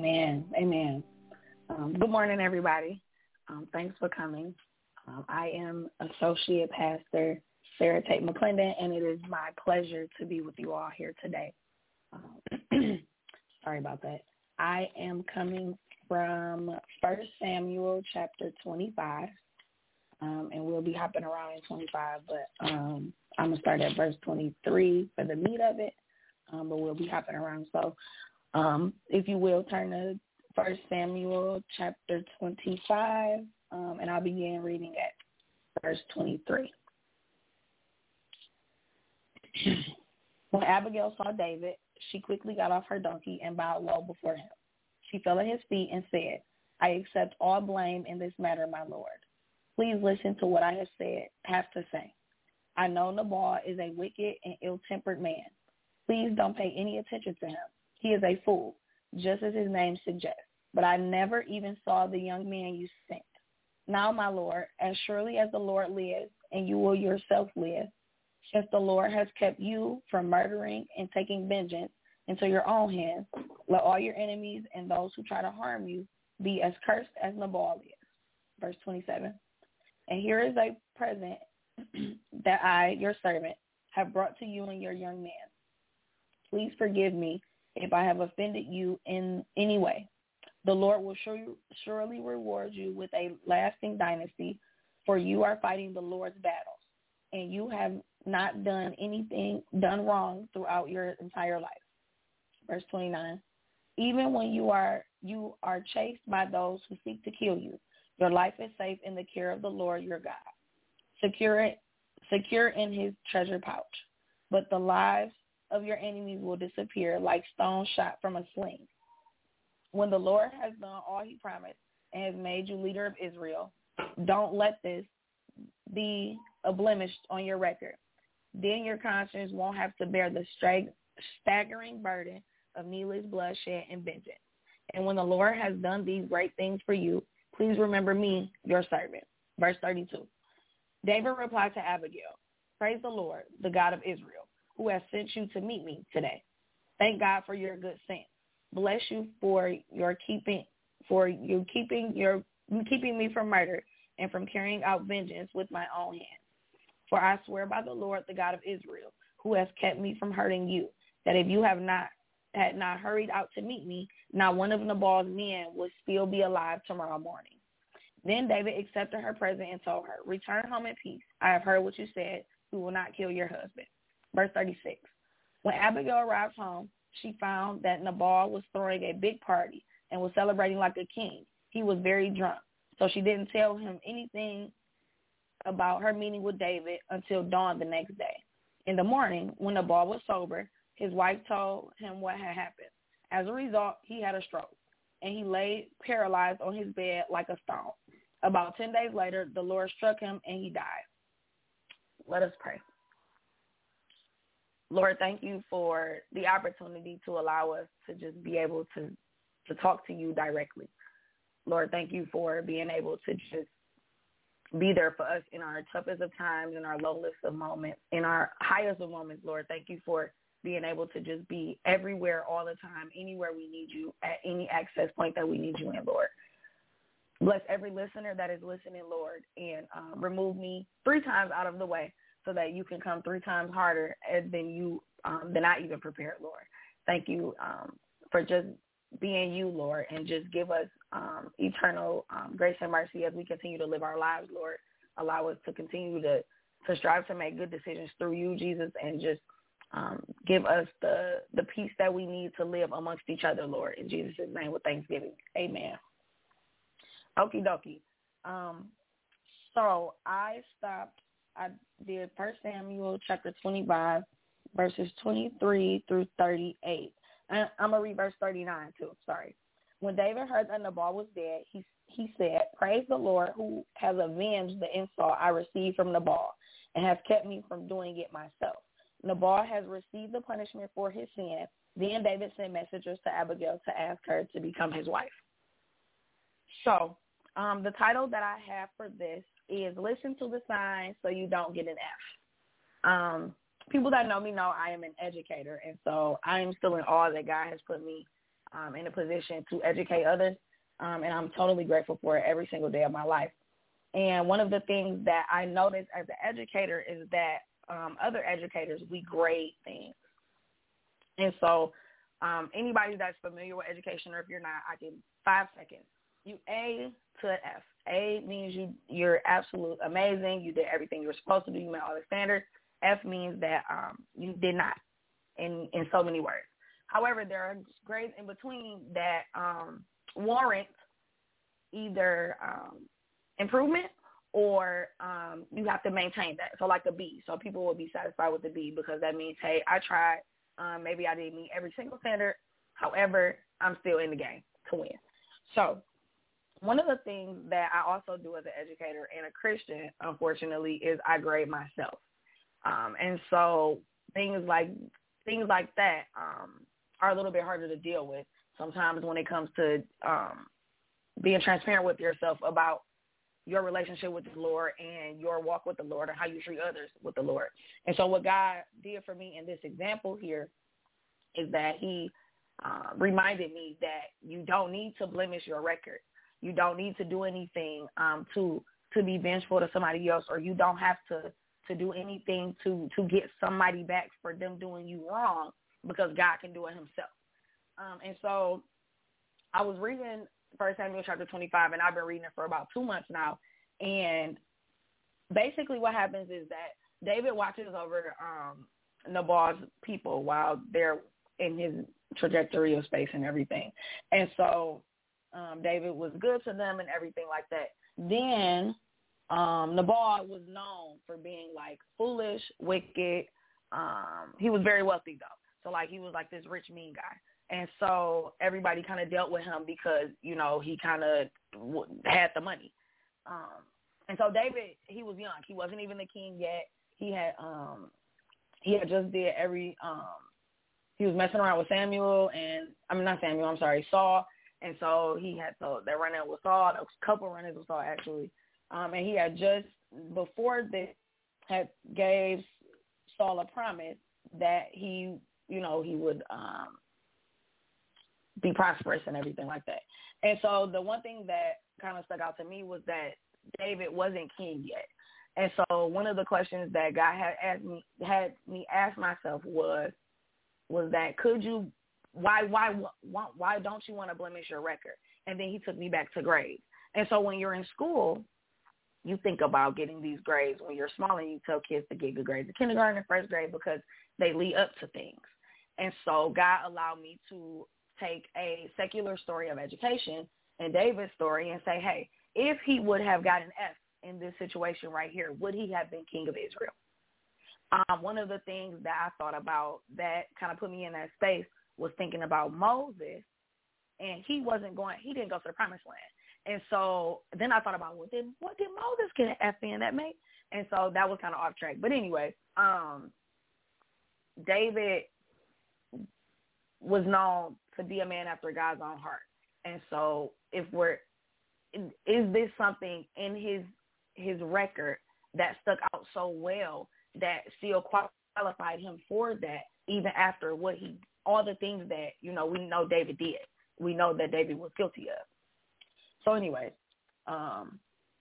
Amen. Amen. Um, good morning, everybody. Um, thanks for coming. Um, I am Associate Pastor Sarah Tate McClendon, and it is my pleasure to be with you all here today. Um, sorry about that. I am coming from First Samuel chapter twenty-five, um, and we'll be hopping around in twenty-five, but um, I'm going to start at verse twenty-three for the meat of it, um, but we'll be hopping around. So um, if you will, turn to First Samuel chapter twenty-five, um, and I'll begin reading at verse twenty-three. When Abigail saw David, she quickly got off her donkey and bowed low before him. She fell at his feet and said, I accept all blame in this matter, my lord. Please listen to what I have said, have to say. I know Nabal is a wicked and ill-tempered man. Please don't pay any attention to him. He is a fool, just as his name suggests. But I never even saw the young man you sent. Now, my lord, as surely as the Lord lives, and you will yourself live, since the Lord has kept you from murdering and taking vengeance into your own hands, let all your enemies and those who try to harm you be as cursed as Nabal is. Verse twenty-seven. And here is a present that I, your servant, have brought to you and your young man. Please forgive me if I have offended you in any way. The Lord will sure, surely reward you with a lasting dynasty, for you are fighting the Lord's battles, and you have not done anything done wrong throughout your entire life. Verse twenty-nine. Even when you are you are chased by those who seek to kill you, your life is safe in the care of the Lord your God, secure it, secure in his treasure pouch. But the lives of your enemies will disappear like stones shot from a sling. When the Lord has done all he promised and has made you leader of Israel, don't let this be a blemish on your record. Then your conscience won't have to bear the staggering burden of needless bloodshed and vengeance. And when the Lord has done these great things for you, please remember me, your servant. Verse thirty-two. David replied to Abigail, praise the Lord, the God of Israel, who has sent you to meet me today. Thank God for your good sense. Bless you for your keeping for you keeping your keeping me from murder and from carrying out vengeance with my own hands. For I swear by the Lord, the God of Israel, who has kept me from hurting you, that if you have not had not hurried out to meet me, not one of Nabal's men would still be alive tomorrow morning. Then David accepted her present and told her, return home in peace. I have heard what you said. We will not kill your husband. Verse thirty-six. When Abigail arrived home, she found that Nabal was throwing a big party and was celebrating like a king. He was very drunk, so she didn't tell him anything about her meeting with David until dawn the next day. In the morning, when Nabal was sober, his wife told him what had happened. As a result, he had a stroke, and he lay paralyzed on his bed like a stone. About ten days later, the Lord struck him, and he died. Let us pray. Lord, thank you for the opportunity to allow us to just be able to, to talk to you directly. Lord, thank you for being able to just be there for us in our toughest of times, in our lowest of moments, in our highest of moments, Lord. Thank you for being able to just be everywhere all the time, anywhere we need you, at any access point that we need you in, Lord. Bless every listener that is listening, Lord, and um, remove me three times out of the way so that you can come three times harder than you um, than I even prepared, Lord. Thank you um, for just being you, Lord, and just give us um, eternal um, grace and mercy as we continue to live our lives, Lord. Allow us to continue to, to strive to make good decisions through you, Jesus, and just um, give us the, the peace that we need to live amongst each other, Lord. In Jesus' name with thanksgiving. Amen. Okie dokie. Um, so I stopped, I did First Samuel chapter twenty-five, verses twenty-three through thirty-eight. And I'm going to read verse thirty-nine too, sorry. When David heard that Nabal was dead, he, he said, praise the Lord who has avenged the insult I received from Nabal and has kept me from doing it myself. Nabal has received the punishment for his sin. Then David sent messengers to Abigail to ask her to become his wife. So um, the title that I have for this is Listen to the Signs So You Don't Get an F. Um, people that know me know I am an educator, and so I am still in awe that God has put me um, in a position to educate others, um, and I'm totally grateful for it every single day of my life. And one of the things that I noticed as an educator is that um, other educators, we grade things. And so um, anybody that's familiar with education, or if you're not, I can five seconds. You A to an F. A means you, you're absolute amazing. You did everything you were supposed to do. You met all the standards. F means that um, you did not, in, in so many words. However, there are grades in between that um, warrant either um, improvement or um, you have to maintain that. So like a B. So people will be satisfied with the B because that means, hey, I tried. Um, maybe I didn't meet every single standard. However, I'm still in the game to win. So one of the things that I also do as an educator and a Christian, unfortunately, is I grade myself. Um, and so things like things like that um, are a little bit harder to deal with sometimes when it comes to um, being transparent with yourself about your relationship with the Lord and your walk with the Lord and how you treat others with the Lord. And so what God did for me in this example here is that he uh, reminded me that you don't need to blemish your record. You don't need to do anything um, to to be vengeful to somebody else, or you don't have to, to do anything to, to get somebody back for them doing you wrong, because God can do it himself. Um, and so I was reading First Samuel chapter twenty-five, and I've been reading it for about two months now. And basically what happens is that David watches over um, Nabal's people while they're in his trajectory of space and everything. And so um, David was good to them and everything like that. Then um, Nabal was known for being like foolish, wicked. Um, he was very wealthy though. So like he was like this rich, mean guy. And so everybody kind of dealt with him because, you know, he kind of w- had the money. Um, and so David, he was young. He wasn't even the king yet. He had um, he had just did every um, he was messing around with Samuel and I mean not Samuel. I'm sorry, Saul. And so he had so that run in with Saul. There was a couple run-ins with Saul actually. Um, and he had just before this had gave Saul a promise that he, you know, he would. Um, be prosperous and everything like that. And so the one thing that kind of stuck out to me was that David wasn't king yet. And so one of the questions that God had asked me, had me ask myself was, was that could you, why, why, why, why don't you want to blemish your record? And then he took me back to grades. And so when you're in school, you think about getting these grades when you're small, and you tell kids to get good grades in kindergarten and first grade because they lead up to things. And so God allowed me to take a secular story of education and David's story and say, hey, if he would have got an F in this situation right here, would he have been king of Israel? Um, one of the things that I thought about that kind of put me in that space was thinking about Moses, and he wasn't going, he didn't go to the promised land. And so then I thought about, well, did, what did Moses get an F in that made? And so that was kind of off track. But anyway, um, David was known to be a man after God's own heart. And so if we're, is this something in his his record that stuck out so well that still qualified him for that, even after what he, all the things that, you know, we know David did. We know that David was guilty of. So anyway, um,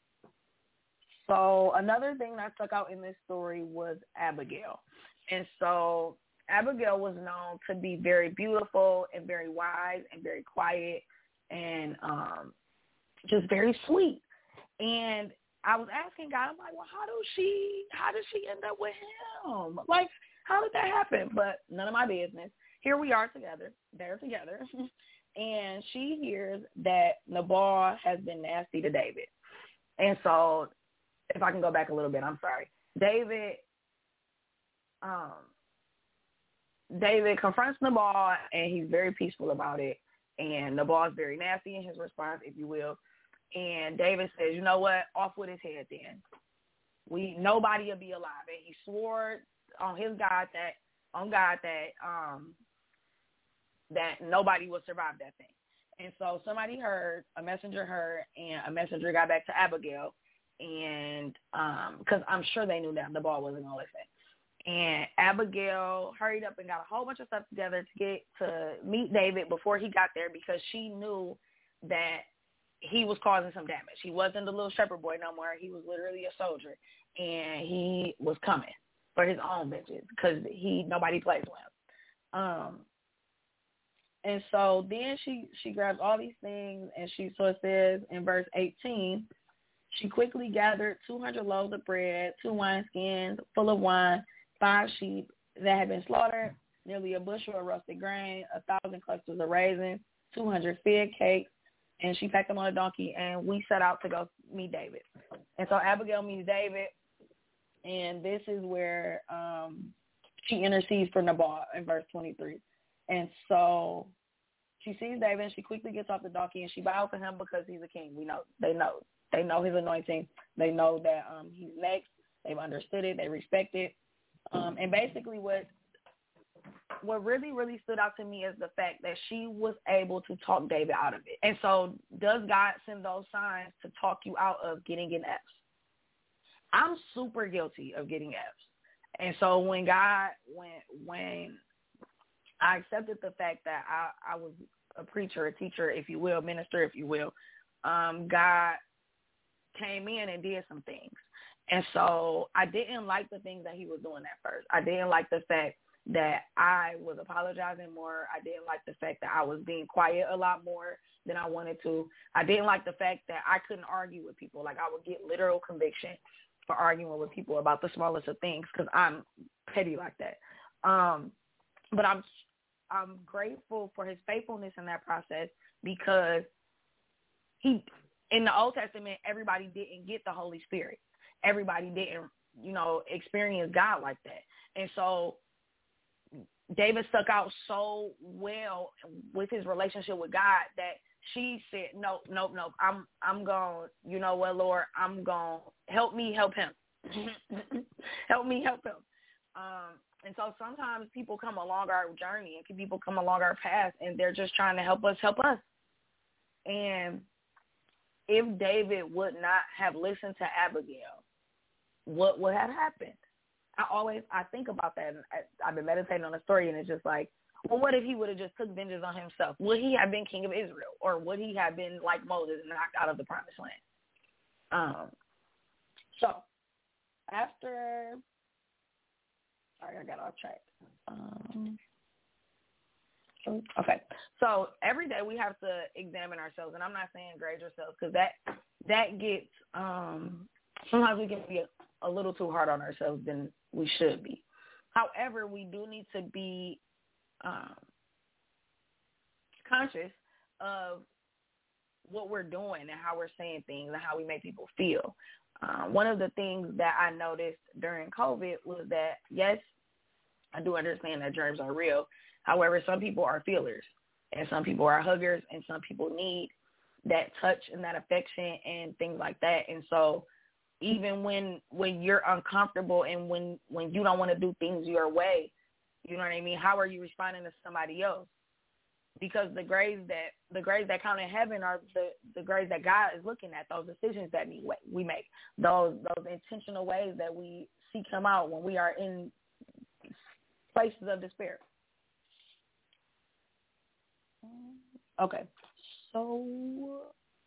so another thing that stuck out in this story was Abigail. And so Abigail was known to be very beautiful and very wise and very quiet and um, just very sweet. And I was asking God, I'm like, well, how does she, how did she end up with him? Like, how did that happen? But none of my business. Here we are together. They're together. And she hears that Nabal has been nasty to David. And so if I can go back a little bit, I'm sorry. David, um, David confronts Nabal, and he's very peaceful about it. And Nabal is very nasty in his response, if you will. And David says, you know what? Off with his head then. We nobody will be alive. And he swore on his God that on God that um that nobody will survive that thing. And so somebody heard, a messenger heard, and a messenger got back to Abigail, and um because I'm sure they knew that Nabal wasn't going to listen. And Abigail hurried up and got a whole bunch of stuff together to get to meet David before he got there because she knew that he was causing some damage. He wasn't the little shepherd boy no more. He was literally a soldier, and he was coming for his own bitches because he nobody plays with him. Um, and so then she she grabs all these things, and she so it says in verse eighteen, she quickly gathered two hundred loaves of bread, two wineskins full of wine, five sheep that had been slaughtered, nearly a bushel of roasted grain, a thousand clusters of raisins, two hundred fig cakes, and she packed them on a donkey, and we set out to go meet David. And so Abigail meets David, and this is where um, she intercedes for Nabal in verse twenty-three. And so she sees David, and she quickly gets off the donkey, and she bows to him because he's a king. We know, they know. They know his anointing. They know that um, he's next. They've understood it. They respect it. Um, and basically what what really, really stood out to me is the fact that she was able to talk David out of it. And so does God send those signs to talk you out of getting in F's? I'm super guilty of getting F's. And so when God, when when I accepted the fact that I, I was a preacher, a teacher, if you will, minister, if you will, um, God came in and did some things. And so I didn't like the things that he was doing at first. I didn't like the fact that I was apologizing more. I didn't like the fact that I was being quiet a lot more than I wanted to. I didn't like the fact that I couldn't argue with people. Like I would get literal conviction for arguing with people about the smallest of things because I'm petty like that. Um, but I'm I'm grateful for his faithfulness in that process because he, in the Old Testament, everybody didn't get the Holy Spirit. Everybody didn't, you know, experience God like that. And so David stuck out so well with his relationship with God that she said, nope, nope, nope, I'm I'm going, you know what, Lord, I'm going, help me help him. help me help him. Um, and so sometimes people come along our journey and people come along our path and they're just trying to help us help us. And if David would not have listened to Abigail, what would have happened? I always, I think about that, and I, I've been meditating on the story, and it's just like, well, what if he would have just took vengeance on himself? Would he have been king of Israel, or would he have been like Moses and knocked out of the promised land? Um. So, after, sorry, I got off track. Um, okay, so every day we have to examine ourselves, and I'm not saying grade yourselves, because that, that gets, um, sometimes we can be a, a little too hard on ourselves than we should be. However, we do need to be um, conscious of what we're doing and how we're saying things and how we make people feel. Um, one of the things that I noticed during COVID was that, yes, I do understand that germs are real. However, some people are feelers, and some people are huggers, and some people need that touch and that affection and things like that. And so even when when you're uncomfortable and when, when you don't want to do things your way, you know what I mean, how are you responding to somebody else? Because the grades that the grades that count in heaven are the, the grades that God is looking at, those decisions that we, we make, those those intentional ways that we seek him out when we are in places of despair. Okay, so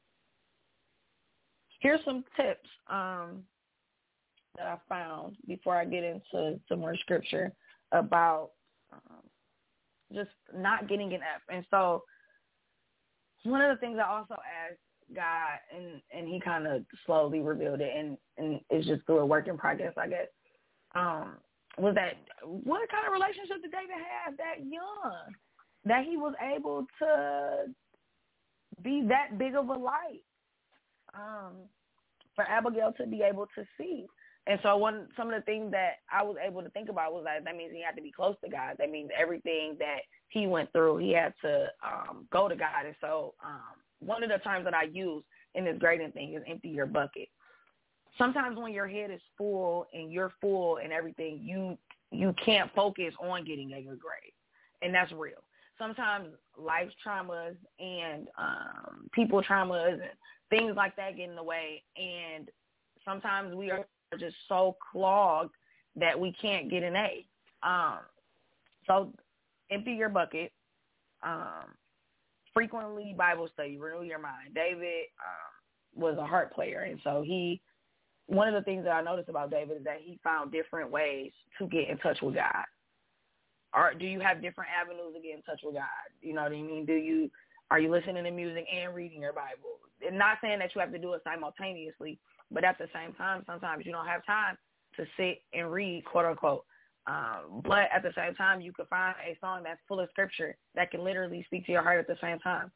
here's some tips um, that I found before I get into some more scripture about um, just not getting an F. And so one of the things I also asked God, and, and he kind of slowly revealed it, and, and it's just through a work in progress, I guess, um, was that what kind of relationship did David have that young, that he was able to be that big of a light um, for Abigail to be able to see. And so one, some of the things that I was able to think about was that that means he had to be close to God. That means everything that he went through, he had to um, go to God. And so um, one of the terms that I use in this grading thing is empty your bucket. Sometimes when your head is full and you're full and everything, you you can't focus on getting a good grade. And that's real. Sometimes life traumas and um, people traumas and things like that get in the way. And sometimes we are just so clogged that we can't get an A. Um, so empty your bucket. Um, frequently Bible study, renew your mind. David um, was a harp player, and so he, one of the things that I noticed about David is that he found different ways to get in touch with God. Or do you have different avenues to get in touch with God? You know what I mean? Do you, are you listening to music and reading your Bible? And not saying that you have to do it simultaneously, but at the same time, sometimes you don't have time to sit and read, quote unquote. Um, but at the same time, you could find a song that's full of scripture that can literally speak to your heart at the same time.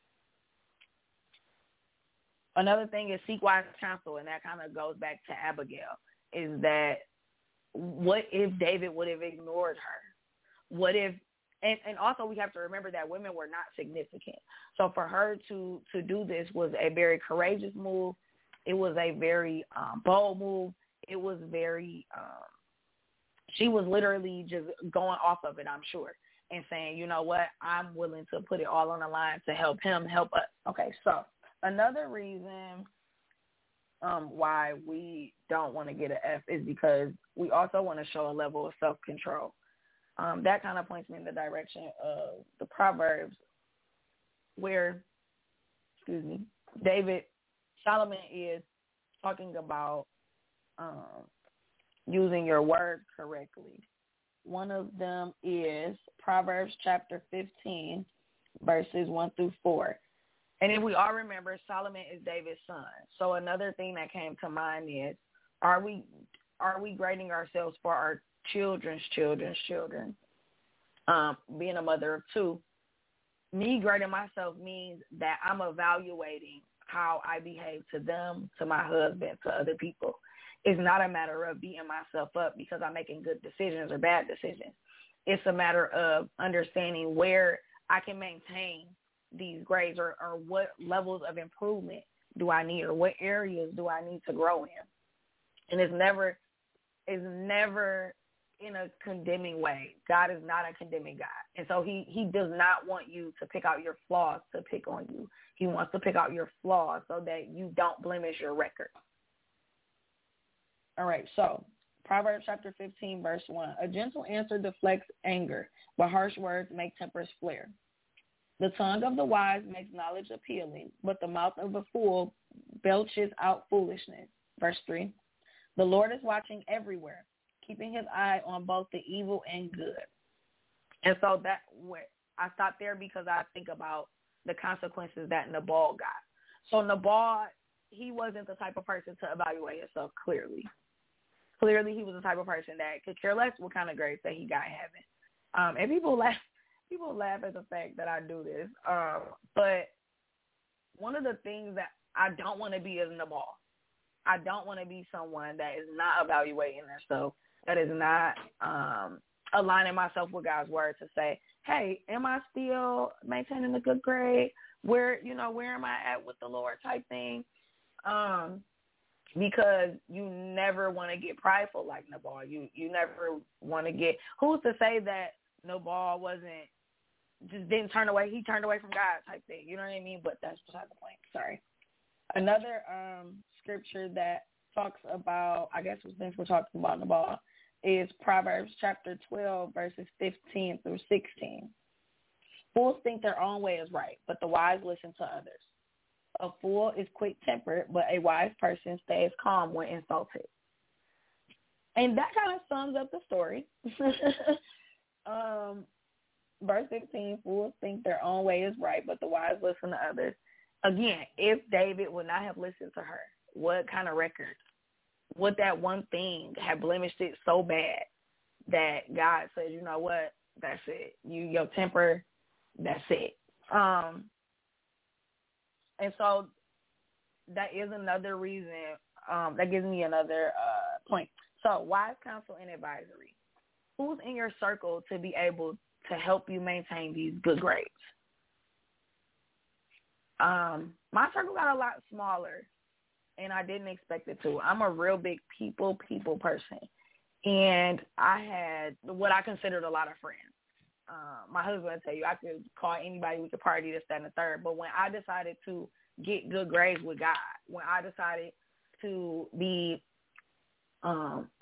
Another thing is seek wise counsel, and that kind of goes back to Abigail, is that what if David would have ignored her? What if, and, and also we have to remember that women were not significant. So for her to, to do this was a very courageous move. It was a very um, bold move. It was very, um, she was literally just going off of it, I'm sure, and saying, you know what, I'm willing to put it all on the line to help him, help us. Okay, so another reason um, why we don't want to get an F is because we also want to show a level of self-control. Um, that kind of points me in the direction of the Proverbs where, excuse me, David, Solomon is talking about um, using your words correctly. One of them is Proverbs chapter fifteen, verses one through four. And if we all remember, Solomon is David's son. So another thing that came to mind is, are we are we grading ourselves for our children's children's children? Um, being a mother of two, me grading myself means that I'm evaluating how I behave to them, to my husband, to other people. It's not a matter of beating myself up because I'm making good decisions or bad decisions. It's a matter of understanding where I can maintain these grades, or, or what levels of improvement do I need, or what areas do I need to grow in. And it's never, it's never in a condemning way. God is not a condemning God. And so he, he does not want you to pick out your flaws to pick on you. He wants to pick out your flaws so that you don't blemish your record. All right, so Proverbs chapter fifteen, verse one. A gentle answer deflects anger, but harsh words make tempers flare. The tongue of the wise makes knowledge appealing, but the mouth of a fool belches out foolishness. Verse three. The Lord is watching everywhere, keeping his eye on both the evil and good. And so that I stopped there because I think about the consequences that Nabal got. So Nabal, he wasn't the type of person to evaluate himself clearly. Clearly, he was the type of person that could care less what kind of grades that he got in heaven. Um, and people laugh, people laugh at the fact that I do this. Um, but one of the things that I don't want to be is Nabal. I don't want to be someone that is not evaluating themselves, that is not um, aligning myself with God's word to say, hey, am I still maintaining a good grade? Where, you know, where am I at with the Lord type thing? Um, because you never want to get prideful like Nabal. You you never want to get, who's to say that Nabal wasn't, just didn't turn away, he turned away from God type thing. You know what I mean? But that's beside the point. Sorry. Another um, scripture that talks about, I guess since we're talking about Nabal, is Proverbs chapter twelve, verses fifteen through sixteen. Fools think their own way is right, but the wise listen to others. A fool is quick-tempered, but a wise person stays calm when insulted. And that kind of sums up the story. um, verse fifteen, fools think their own way is right, but the wise listen to others. Again, if David would not have listened to her, what kind of record? Would that one thing have blemished it so bad that God says, you know what, that's it. You, your temper, that's it. Um, and so that is another reason, um, that gives me another uh, point. So wise counsel and advisory. Who's in your circle to be able to help you maintain these good grades? Um, my circle got a lot smaller, and I didn't expect it to. I'm a real big people, people person, and I had what I considered a lot of friends. Um, my husband would tell you I could call anybody, we could party, this, that, and the third. But when I decided to get good grades with God, when I decided to be um,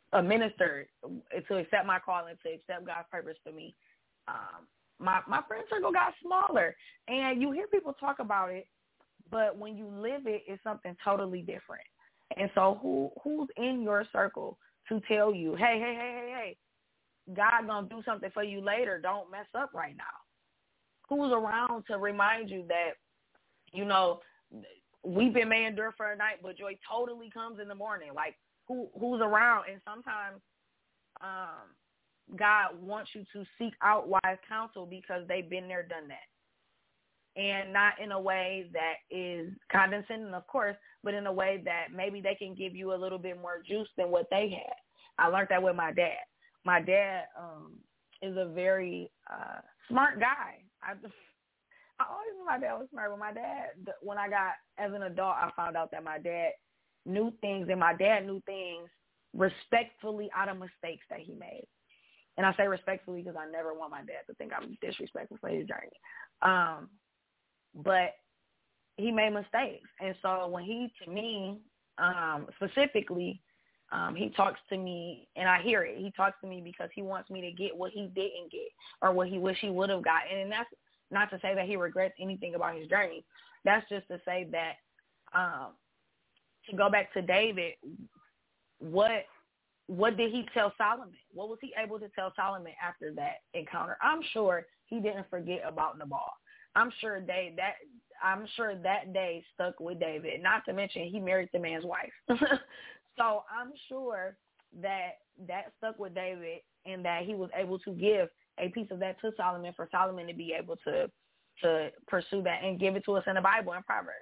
a minister, to accept my calling, to accept God's purpose for me, um, my my friend circle got smaller. And you hear people talk about it, but when you live it, it's something totally different. And so who who's in your circle to tell you, hey, hey, hey, hey, hey, God gonna do something for you later. Don't mess up right now. Who's around to remind you that, you know, weeping may endure for a night, but joy totally comes in the morning. Like, who who's around? And sometimes um, God wants you to seek out wise counsel because they've been there, done that. And not in a way that is condescending, of course, but in a way that maybe they can give you a little bit more juice than what they had. I learned that with my dad. My dad um, is a very uh, smart guy. I, I always knew my dad was smart, but my dad, when I got, as an adult, I found out that my dad knew things, and my dad knew things respectfully out of mistakes that he made. And I say respectfully because I never want my dad to think I'm disrespectful for his journey. Um, but he made mistakes. And so when he, to me, um, specifically, um, he talks to me, and I hear it. He talks to me because he wants me to get what he didn't get or what he wish he would have gotten. And that's not to say that he regrets anything about his journey. That's just to say that, um, to go back to David, what what did he tell Solomon? What was he able to tell Solomon after that encounter? I'm sure he didn't forget about Nabal. I'm sure they that I'm sure that day stuck with David. Not to mention he married the man's wife. So I'm sure that that stuck with David, and that he was able to give a piece of that to Solomon for Solomon to be able to to pursue that and give it to us in the Bible and Proverbs.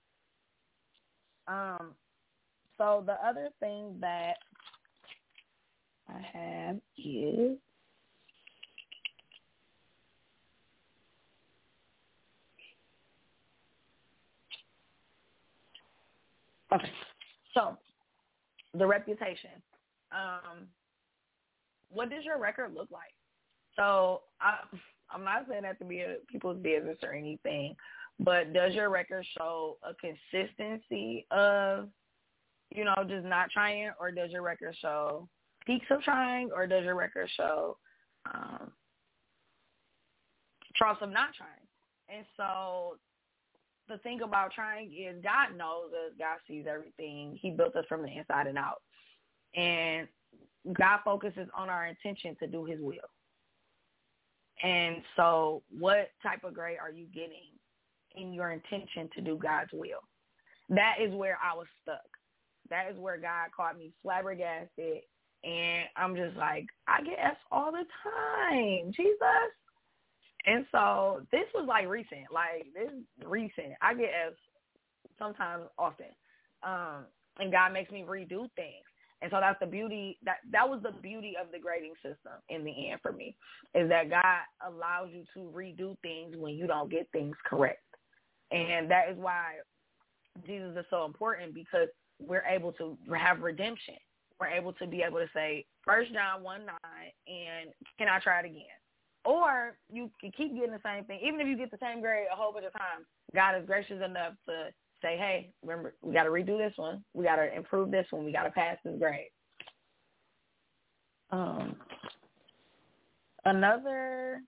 Um. So the other thing that I have is okay. So the reputation. Um, what does your record look like? So I, I'm not saying that to be a people's business or anything, but does your record show a consistency of, you know, just not trying, or does your record show peaks of trying, or does your record show um, troughs of not trying? And so the thing about trying is God knows us. God sees everything. He built us from the inside and out. And God focuses on our intention to do his will. And so what type of grade are you getting in your intention to do God's will? That is where I was stuck. That is where God caught me flabbergasted. And I'm just like, I get F's all the time, Jesus. And so this was like recent, like this is recent. I get F's sometimes often. Um, and God makes me redo things. And so that's the beauty, that, that was the beauty of the grading system in the end for me, is that God allows you to redo things when you don't get things correct. And that is why Jesus is so important, because we're able to have redemption. We're able to be able to say, First John one nine, and can I try it again? Or you can keep getting the same thing. Even if you get the same grade a whole bunch of times, God is gracious enough to say, hey, remember, we got to redo this one. We got to improve this one. We got to pass this grade. Um, another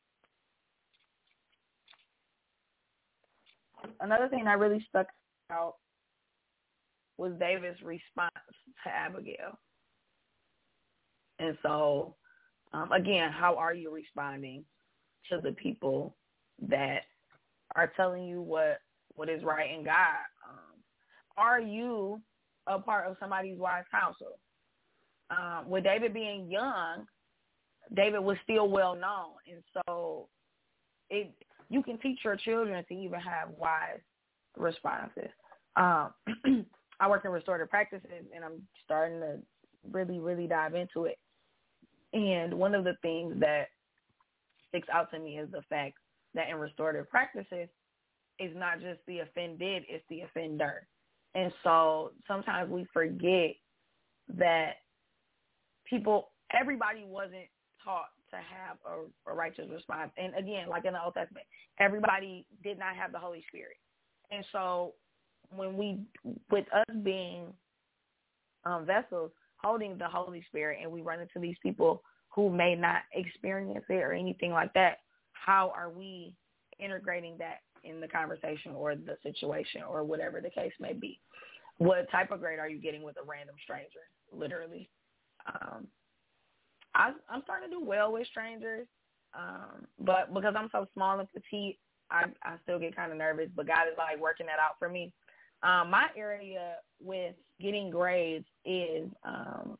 another thing that really stuck out was David's response to Abigail. And so, um, again, how are you responding to the people that are telling you what, what is right in God? Um, are you a part of somebody's wise counsel? Um, with David being young, David was still well known. And so it you can teach your children to even have wise responses. Um, I work in restorative practices, and I'm starting to really, really dive into it. And one of the things that sticks out to me is the fact that in restorative practices, it's not just the offended, it's the offender. And so sometimes we forget that people, everybody wasn't taught to have a, a righteous response. And again, like in the Old Testament, everybody did not have the Holy Spirit. And so when we, with us being um, vessels, holding the Holy Spirit and we run into these people who may not experience it or anything like that, how are we integrating that in the conversation or the situation or whatever the case may be? What type of grade are you getting with a random stranger, literally? Um, I, I'm starting to do well with strangers, um, but because I'm so small and petite, I, I still get kind of nervous, but God is, like, working that out for me. Um, my area with getting grades is um,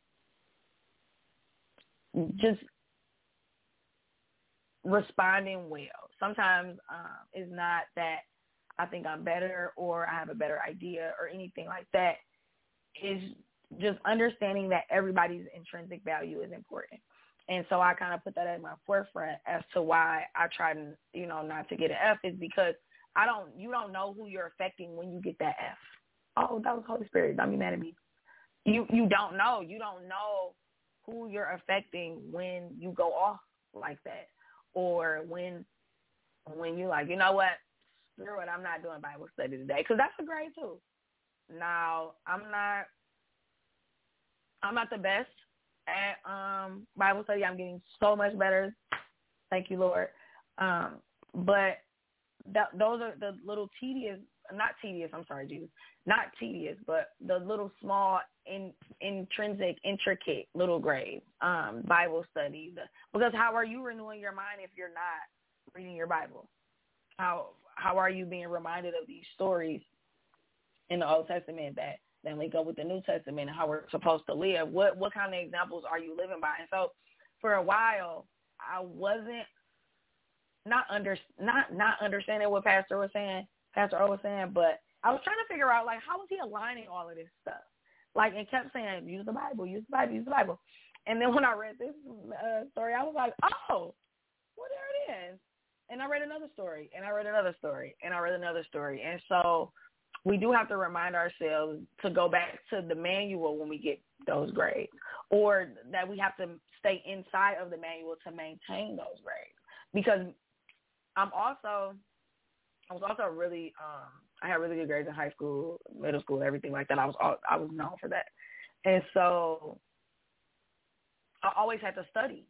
just responding well. Sometimes um, it's not that I think I'm better or I have a better idea or anything like that. It's just understanding that everybody's intrinsic value is important. And so I kind of put that at my forefront as to why I try to, you know, not to get an F is because I don't, you don't know who you're affecting when you get that F. Oh, that was Holy Spirit. Don't be mad at me. You, you don't know. You don't know who you're affecting when you go off like that. Or when, when you're like, you know what, screw it, I'm not doing Bible study today. Because that's a grade too. Now, I'm not, I'm not the best at um, Bible study. I'm getting so much better. Thank you, Lord. Um, but that, those are the little tedious, not tedious, I'm sorry, Jesus, not tedious, but the little small, in, intrinsic, intricate little grades, um, Bible study. The, because how are you renewing your mind if you're not reading your Bible? How how are you being reminded of these stories in the Old Testament that then link up with the New Testament and how we're supposed to live? What what kind of examples are you living by? And so for a while, I wasn't not under not not understanding what Pastor was saying, Pastor O was saying, but I was trying to figure out, like, how was he aligning all of this stuff? Like, and kept saying, use the Bible, use the Bible, use the Bible. And then when I read this uh, story, I was like, oh, well, there it is. And I read another story, and I read another story, and I read another story. And so we do have to remind ourselves to go back to the manual when we get those grades, or that we have to stay inside of the manual to maintain those grades. Because I'm also, I was also really, um, I had really good grades in high school, middle school, everything like that. I was, I was known for that. And so I always had to study.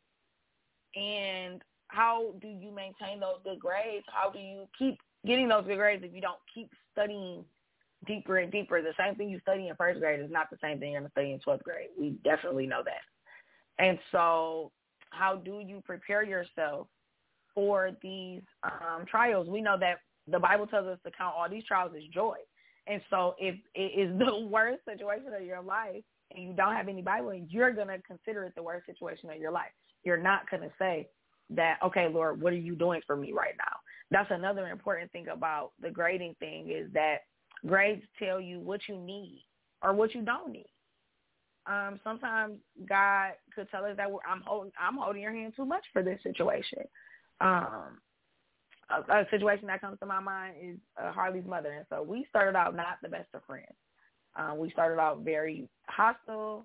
And how do you maintain those good grades? How do you keep getting those good grades if you don't keep studying deeper and deeper? The same thing you study in first grade is not the same thing you're going to study in twelfth grade. We definitely know that. And so how do you prepare yourself for these um, trials? We know that the Bible tells us to count all these trials as joy. And so if it is the worst situation of your life and you don't have any Bible, you're going to consider it the worst situation of your life. You're not going to say that, okay, Lord, what are you doing for me right now? That's another important thing about the grading thing, is that grades tell you what you need or what you don't need. Um, sometimes God could tell us that we're, I'm holding I'm holding your hand too much for this situation. Um, a, a situation that comes to my mind is uh, Harley's mother. And so we started out not the best of friends. Uh, we started out very hostile,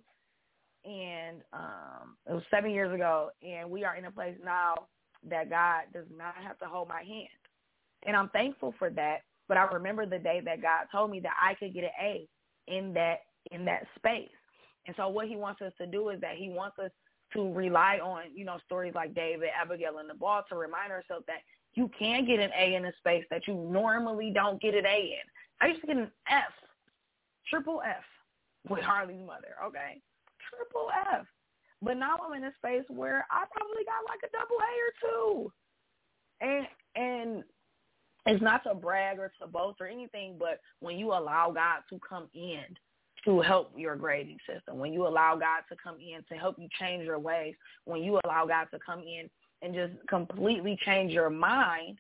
and um, it was seven years ago, and we are in a place now that God does not have to hold my hand. And I'm thankful for that, but I remember the day that God told me that I could get an A in that in that space. And so what he wants us to do is that he wants us to rely on, you know, stories like David, Abigail, and Nabal to remind ourselves that you can get an A in a space that you normally don't get an A in. I used to get an F, triple F, with Harley's mother, okay? Triple F. But now I'm in a space where I probably got like a double A or two. And and it's not to brag or to boast or anything, but when you allow God to come in to help your grading system, when you allow God to come in to help you change your ways, when you allow God to come in and just completely change your mind,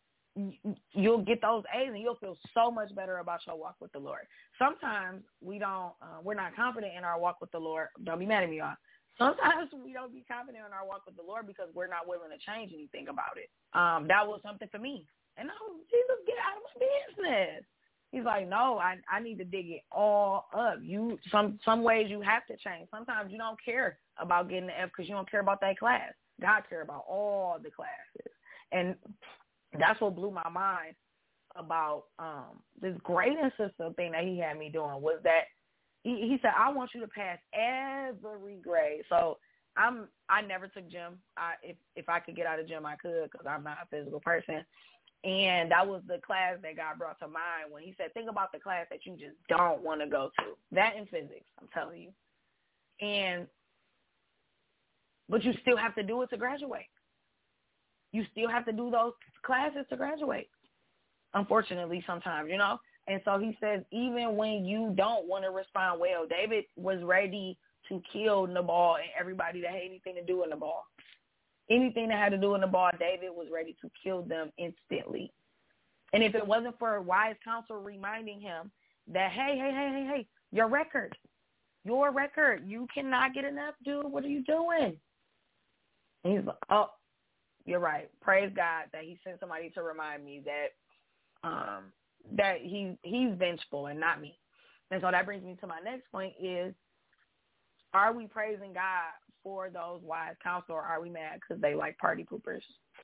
you'll get those A's and you'll feel so much better about your walk with the Lord. Sometimes we don't, uh, we're not confident in our walk with the Lord. Don't be mad at me, y'all. Sometimes we don't be confident in our walk with the Lord because we're not willing to change anything about it. Um, that was something for me. And no, Jesus, get out of my business. He's like, no, I I need to dig it all up. You some some ways you have to change. Sometimes you don't care about getting the F because you don't care about that class. God cares about all the classes. And that's what blew my mind about um, this grading system thing that he had me doing, was that he, he said, I want you to pass every grade. So I'm I never took gym. I if if I could get out of gym, I could, because I'm not a physical person. And that was the class that God brought to mind when he said, think about the class that you just don't want to go to. That in physics, I'm telling you. And but you still have to do it to graduate. You still have to do those classes to graduate, unfortunately, sometimes, you know. And so he says, even when you don't want to respond well, David was ready to kill Nabal and everybody that had anything to do with Nabal. Anything that had to do with Nabal, David was ready to kill them instantly. And if it wasn't for a wise counsel reminding him that, hey, hey, hey, hey, hey, your record, your record, you cannot get enough, dude. What are you doing? And he's like, oh, you're right. Praise God that he sent somebody to remind me that um, that he he's vengeful and not me. And so that brings me to my next point is, are we praising God for those wise counsel, or are we mad because they like party poopers?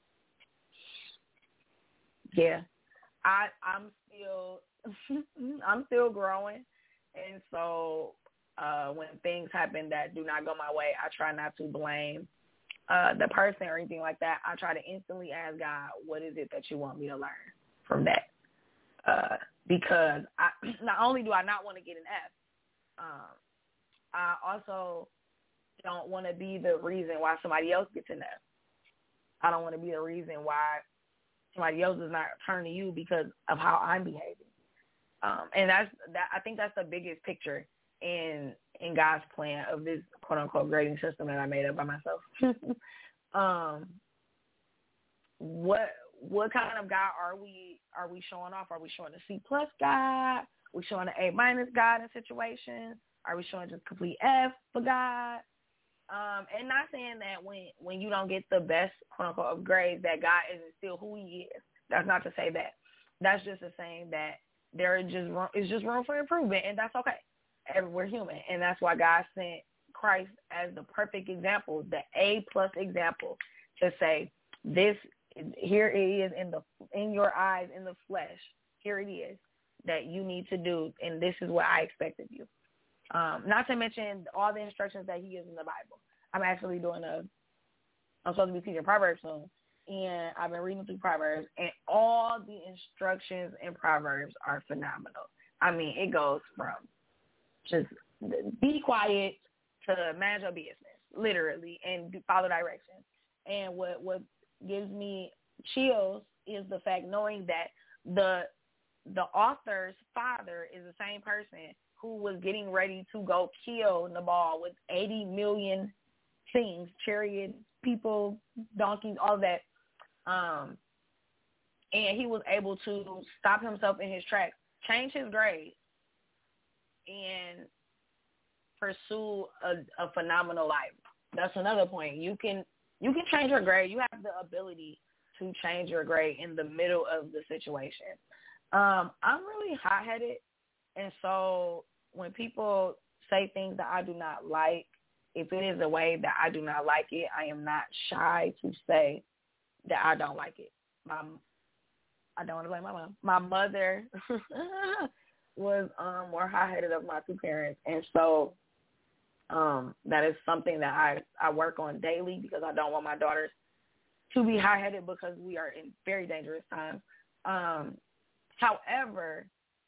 Yeah, I I'm still I'm still growing, and so uh, when things happen that do not go my way, I try not to blame uh, the person or anything like that. I try to instantly ask God, what is it that you want me to learn from that? Uh, because I, not only do I not want to get an F, um, I also don't want to be the reason why somebody else gets an F. I don't want to be the reason why somebody else does not turn to you because of how I'm behaving. Um, and that's that. I think that's the biggest picture in in God's plan of this quote unquote grading system that I made up by myself. um, what what kind of God are we are we showing off? Are we showing a C plus God? Are we showing an A minus God in situations? Are we showing just complete F for God? Um, and not saying that when, when you don't get the best, quote-unquote, of grades, that God isn't still who he is. That's not to say that. That's just to saying that there is just room, it's just room for improvement, and that's okay. We're human, and that's why God sent Christ as the perfect example, the A-plus example, to say, this, here it is in the in your eyes, in the flesh. Here it is that you need to do, and this is what I expect of you. Um, not to mention all the instructions that he gives in the Bible. I'm actually doing a, I'm supposed to be teaching Proverbs soon, and I've been reading through Proverbs, and all the instructions in Proverbs are phenomenal. I mean, it goes from just be quiet to manage your business, literally, and follow directions. And what, what gives me chills is the fact knowing that the the author's father is the same person who was getting ready to go kill Nabal with eighty million things, chariots, people, donkeys, all of that. Um, and he was able to stop himself in his tracks, change his grade, and pursue a, a phenomenal life. That's another point. You can you can change your grade. You have the ability to change your grade in the middle of the situation. Um, I'm really hot-headed, and so when people say things that I do not like, if it is a way that I do not like it, I am not shy to say that I don't like it. My, I don't want to blame my mom. My mother was um, more hot-headed of my two parents, and so um, that is something that I, I work on daily because I don't want my daughters to be hot-headed because we are in very dangerous times. Um, however,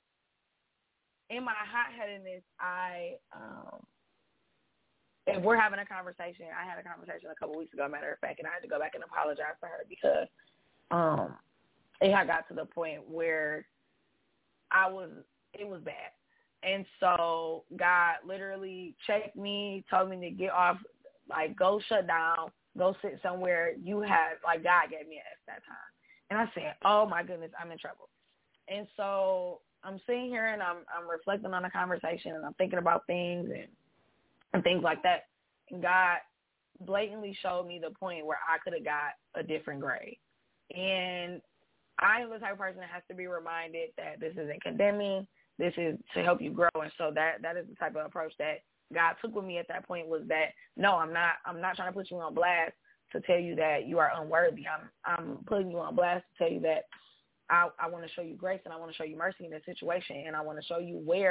in my hot-headedness, I, um, if we're having a conversation, I had a conversation a couple weeks ago, matter of fact, and I had to go back and apologize to her because um, it had got to the point where I was, it was bad. And so God literally checked me, told me to get off, like, go shut down, go sit somewhere. You had, like, God gave me an F that time. And I said, oh, my goodness, I'm in trouble. And so I'm sitting here and I'm I'm reflecting on the conversation and I'm thinking about things and, and things like that. And God blatantly showed me the point where I could have got a different grade. And I am the type of person that has to be reminded that this isn't condemning. This is to help you grow. And so that, that is the type of approach that God took with me at that point, was that, no, I'm not I'm not trying to put you on blast to tell you that you are unworthy. I'm I'm putting you on blast to tell you that I, I want to show you grace and I want to show you mercy in this situation, and I want to show you where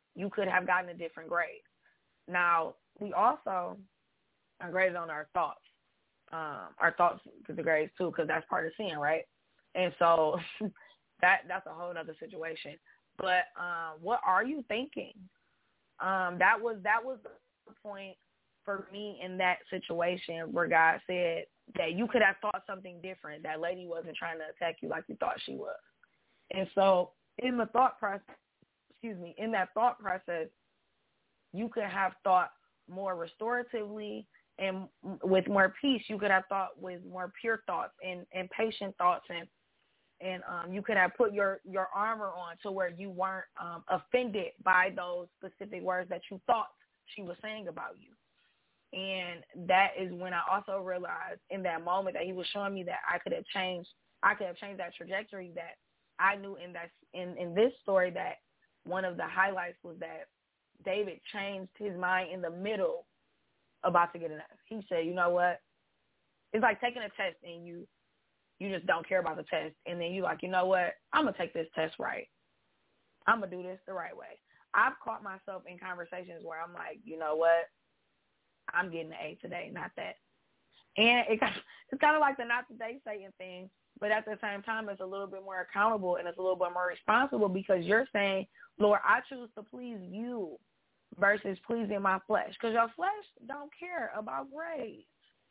you could have gotten a different grade. Now, we also are graded on our thoughts. Um, our thoughts to the grades too, because that's part of sin, right? And so that that's a whole other situation. But um, what are you thinking? Um, that was that was the point for me in that situation where God said that you could have thought something different. That lady wasn't trying to attack you like you thought she was. And so in the thought process, excuse me, in that thought process, you could have thought more restoratively and with more peace. You could have thought with more pure thoughts and, and patient thoughts, and and um, you could have put your, your armor on to where you weren't um, offended by those specific words that you thought she was saying about you. And that is when I also realized in that moment that he was showing me that I could have changed, I could have changed that trajectory. That I knew in that in, in this story that one of the highlights was that David changed his mind in the middle about to get an F. He said, you know what? It's like taking a test and you you just don't care about the test. And then you like, you know what? I'm going to take this test right. I'm going to do this the right way. I've caught myself in conversations where I'm like, you know what? I'm getting an A today, not that. And it, it's kind of like the not today Satan thing, but at the same time, it's a little bit more accountable and it's a little bit more responsible because you're saying, Lord, I choose to please you versus pleasing my flesh, because your flesh don't care about grades.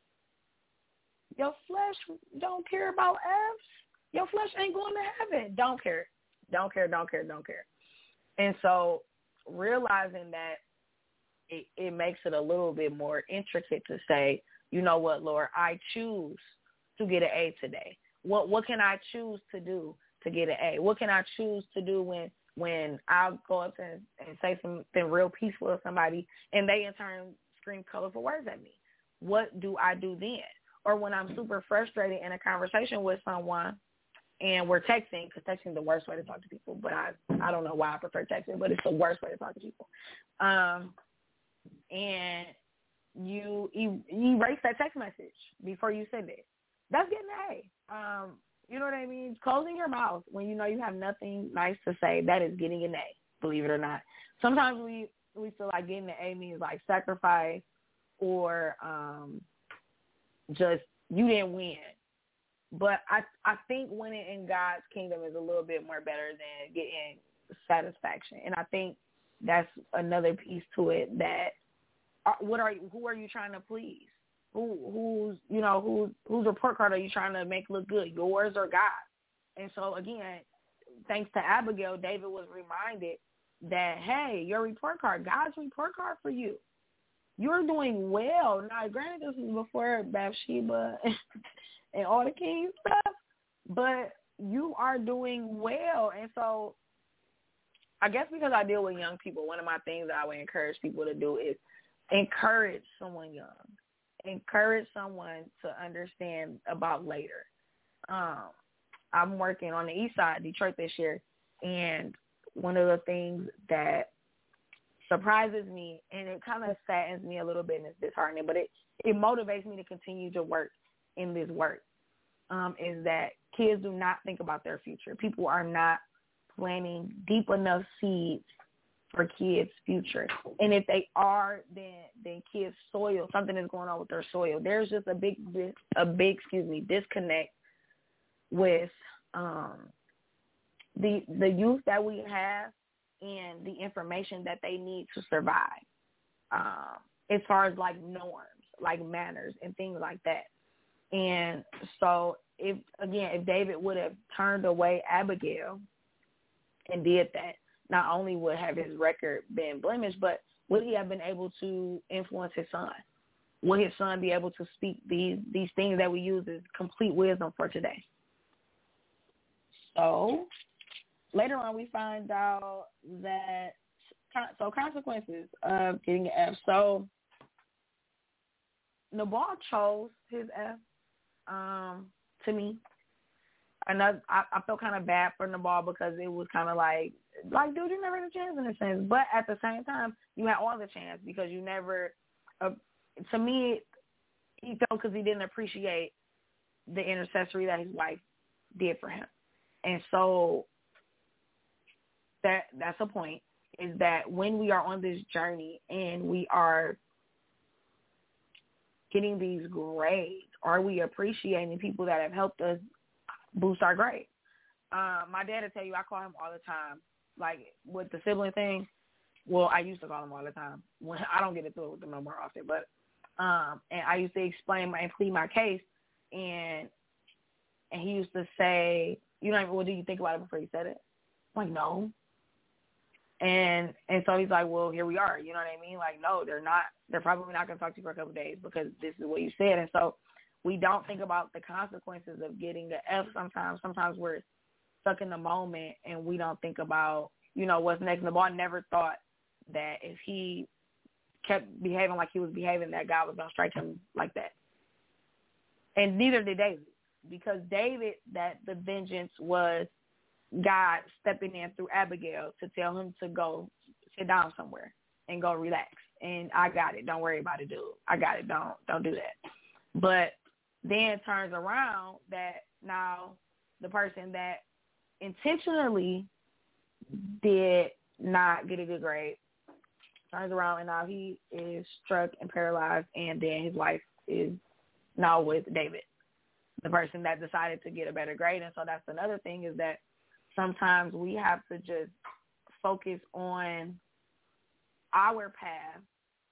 Your flesh don't care about F's. Your flesh ain't going to heaven. Don't care. Don't care, don't care, don't care. And so realizing that it, it makes it a little bit more intricate to say, you know what, Lord, I choose to get an A today. What what can I choose to do to get an A? What can I choose to do when when I go up and, and say something real peaceful to somebody and they in turn scream colorful words at me? What do I do then? Or when I'm super frustrated in a conversation with someone and we're texting, because texting is the worst way to talk to people, but I, I don't know why I prefer texting, but it's the worst way to talk to people. Um, and you, you erase that text message before you send it. That's getting an A. Um, you know what I mean? Closing your mouth when you know you have nothing nice to say, that is getting an A, believe it or not. Sometimes we, we feel like getting an A means like sacrifice or um, just you didn't win. But I I think winning in God's kingdom is a little bit more better than getting satisfaction. And I think that's another piece to it, that uh, what are you, who are you trying to please? Who who's you know who's whose report card are you trying to make look good, yours or God? And so again, thanks to Abigail, David was reminded that, hey, your report card, God's report card for you. You're doing well. Now, granted, this was before Bathsheba and all the king stuff, but you are doing well. And so I guess because I deal with young people, one of my things that I would encourage people to do is encourage someone young. Encourage someone to understand about later. Um, I'm working on the east side, Detroit, this year, and one of the things that surprises me, and it kind of saddens me a little bit and it's disheartening, but it, it motivates me to continue to work in this work, um, is that kids do not think about their future. People are not planting deep enough seeds for kids' future. And if they are, then then kids' soil, something is going on with their soil. There's just a big, a big, excuse me, disconnect with um, the the youth that we have and the information that they need to survive, um, as far as like norms, like manners and things like that. And so if, again, if David would have turned away Abigail and did that, not only would have his record been blemished, but would he have been able to influence his son? Would his son be able to speak these, these things that we use as complete wisdom for today? So later on, we find out that, so consequences of getting an F. So Nabal chose his F, um, to me. Another, I, I felt kind of bad for Nabal because it was kind of like, like, dude, you never had a chance in a sense. But at the same time, you had all the chance because you never, uh, to me, he felt because he didn't appreciate the intercessory that his wife did for him. And so that that's a point. is that when we are on this journey and we are getting these grades, are we appreciating people that have helped us boost our grades? Uh, my dad will tell you, I call him all the time, like with the sibling thing. Well, I used to call him all the time. When I don't get into it with them no more often, but um, and I used to explain my and plead my case, and and he used to say, you know, well, do you think about it before you said it? I'm like, no. And and so he's like, well, here we are. You know what I mean? Like, no, they're not. They're probably not going to talk to you for a couple of days because this is what you said. And so we don't think about the consequences of getting the F sometimes. Sometimes we're stuck in the moment and we don't think about, you know, what's next. And the boy never thought that if he kept behaving like he was behaving, that God was going to strike him like that. And neither did David, because David, that the vengeance was God stepping in through Abigail to tell him to go sit down somewhere and go relax. And I got it. Don't worry about it, dude. I got it. Don't don't do that. But then it turns around that now the person that intentionally did not get a good grade turns around and now he is struck and paralyzed, and then his wife is now with David, the person that decided to get a better grade. And so that's another thing, is that sometimes we have to just focus on our path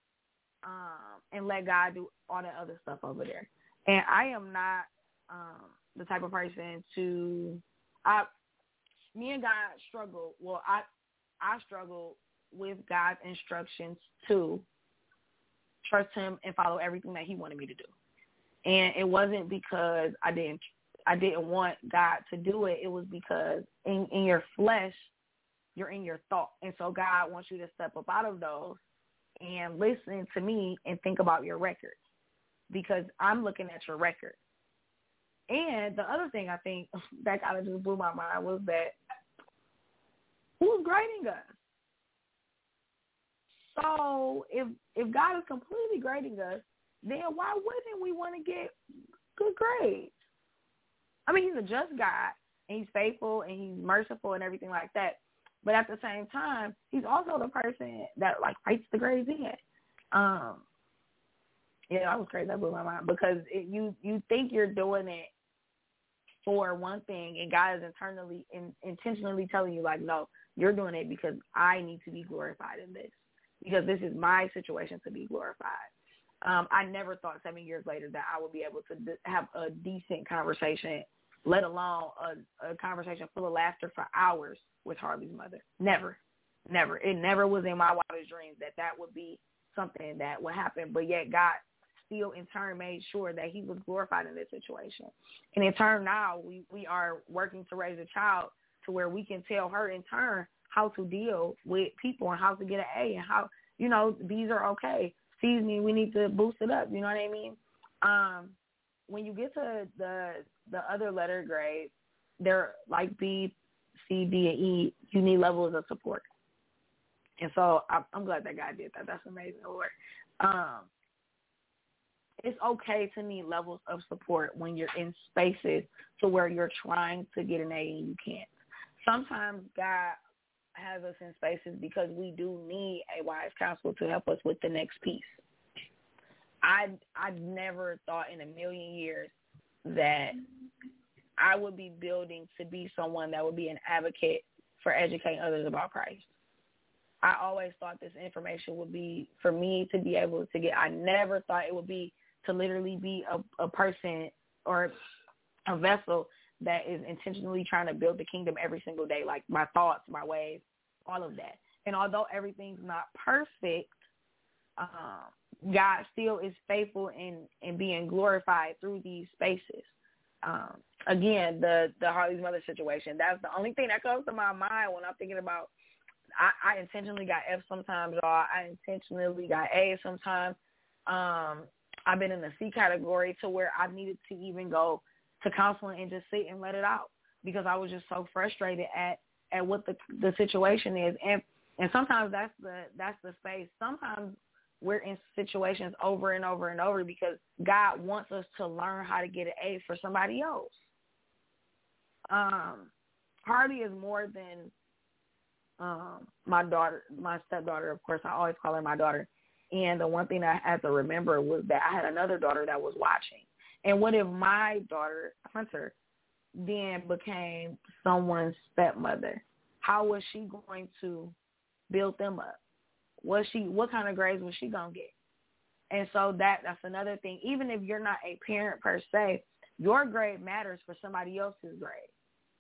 um, and let God do all the other stuff over there. And I am not um, the type of person to, I, me and God struggle. Well, I, I struggle with God's instructions to trust him and follow everything that he wanted me to do. And it wasn't because I didn't I didn't want God to do it. It was because in, in your flesh, you're in your thought. And so God wants you to step up out of those and listen to me and think about your record, because I'm looking at your record. And the other thing I think that kind of just blew my mind was that who's grading us? So if if God is completely grading us, then why wouldn't we want to get good grades? I mean, he's a just God, and he's faithful, and he's merciful and everything like that. But at the same time, he's also the person that, like, writes the grades in. Um, yeah, that was crazy. That blew my mind, because it, you, you think you're doing it for one thing, and God is internally, in, intentionally telling you, like, no, you're doing it because I need to be glorified in this, because this is my situation to be glorified. Um, I never thought seven years later that I would be able to d- have a decent conversation, let alone a, a conversation full of laughter for hours with Harley's mother. Never, never. It never was in my wildest dreams that that would be something that would happen. But yet God still in turn made sure that he was glorified in this situation. And in turn now we, we are working to raise a child to where we can tell her in turn how to deal with people and how to get an A and how, you know, these are okay. Sees me, we need to boost it up. You know what I mean? Um, when you get to the the other letter grades, they're like B, C, D, and E. You need levels of support, and so I'm, I'm glad that guy did that. That's amazing, Lord. Um, it's okay to need levels of support when you're in spaces to where you're trying to get an A and you can't. Sometimes God has us in spaces because we do need a wise counsel to help us with the next piece. I I never thought in a million years that I would be building to be someone that would be an advocate for educating others about Christ. I always thought this information would be for me to be able to get. I never thought it would be to literally be a, a person or a vessel that is intentionally trying to build the kingdom every single day, like my thoughts, my ways, all of that. And although everything's not perfect, um, God still is faithful in, in being glorified through these spaces. Um, again, the, the Harley's mother situation, that's the only thing that comes to my mind when I'm thinking about, I, I intentionally got F sometimes, y'all. I intentionally got A sometimes. Um, I've been in the C category to where I needed to even go to counseling and just sit and let it out because I was just so frustrated at, at what the the situation is. And and sometimes that's the that's the space. Sometimes we're in situations over and over and over because God wants us to learn how to get an A for somebody else. Um, Harley is more than um, my daughter, my stepdaughter, of course, I always call her my daughter. And the one thing that I had to remember was that I had another daughter that was watching. And what if my daughter, Hunter, then became someone's stepmother? How was she going to build them up? Was she, what kind of grades was she going to get? And so that that's another thing. Even if you're not a parent per se, your grade matters for somebody else's grade.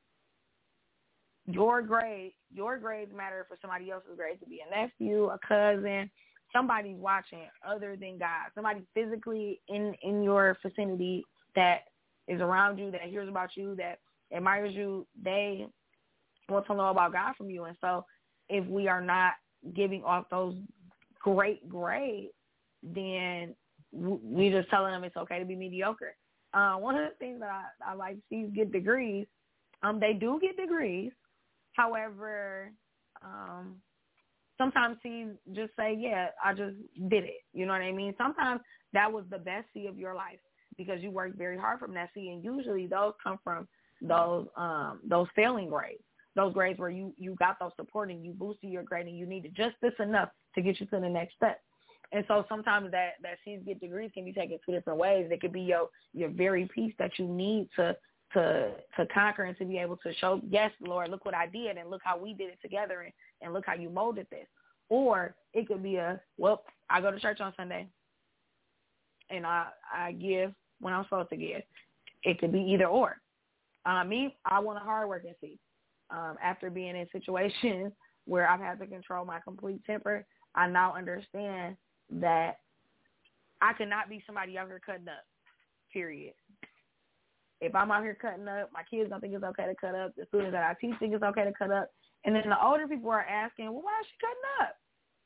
Your grade, your grades matter for somebody else's grade, to be a nephew, a cousin, somebody's watching other than God, somebody physically in, in your vicinity that is around you, that hears about you, that admires you. They want to know about God from you. And so if we are not giving off those great grades, then we just telling them it's okay to be mediocre. Uh, one of the things that I, I like to see is get degrees. Um, they do get degrees. However, um, sometimes C's just say, yeah, I just did it. You know what I mean? Sometimes that was the best C of your life because you worked very hard from that C, and usually those come from those um, those failing grades, those grades where you, you got those support and you boosted your grade and you needed just this enough to get you to the next step. And so sometimes that, that C's get degrees can be taken two different ways. It could be your, your very piece that you need to to to conquer and to be able to show, yes, Lord, look what I did and look how we did it together and, and look how you molded this. Or it could be a, well, I go to church on Sunday and I, I give when I'm supposed to give. It could be either or. Uh, me, I want a hard working C. Um, after being in situations where I've had to control my complete temper, I now understand that I cannot be somebody out here cutting up, period. If I'm out here cutting up, my kids don't think it's okay to cut up. The students that I teach think it's okay to cut up. And then the older people are asking, well, why is she cutting up?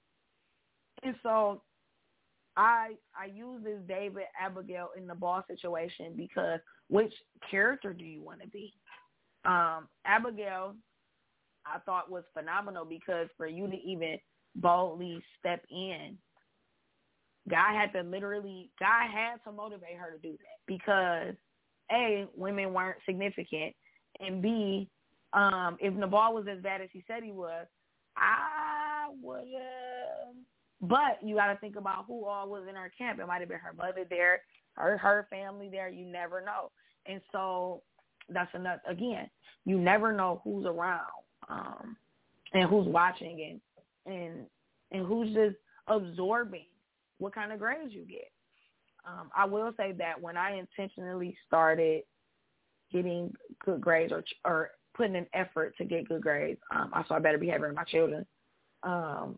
And so I I use this David Abigail in the ball situation because which character do you want to be? Um, Abigail, I thought was phenomenal because for you to even boldly step in, God had to literally, God had to motivate her to do that because A, women weren't significant, and B, um, if Nabal was as bad as he said he was, I would have. But you got to think about who all was in her camp. It might have been her mother there, her her family there. You never know. And so that's another, again, you never know who's around um, and who's watching and, and, and who's just absorbing what kind of grades you get. Um, I will say that when I intentionally started getting good grades or or putting an effort to get good grades, um, I saw better behavior in my children. Um,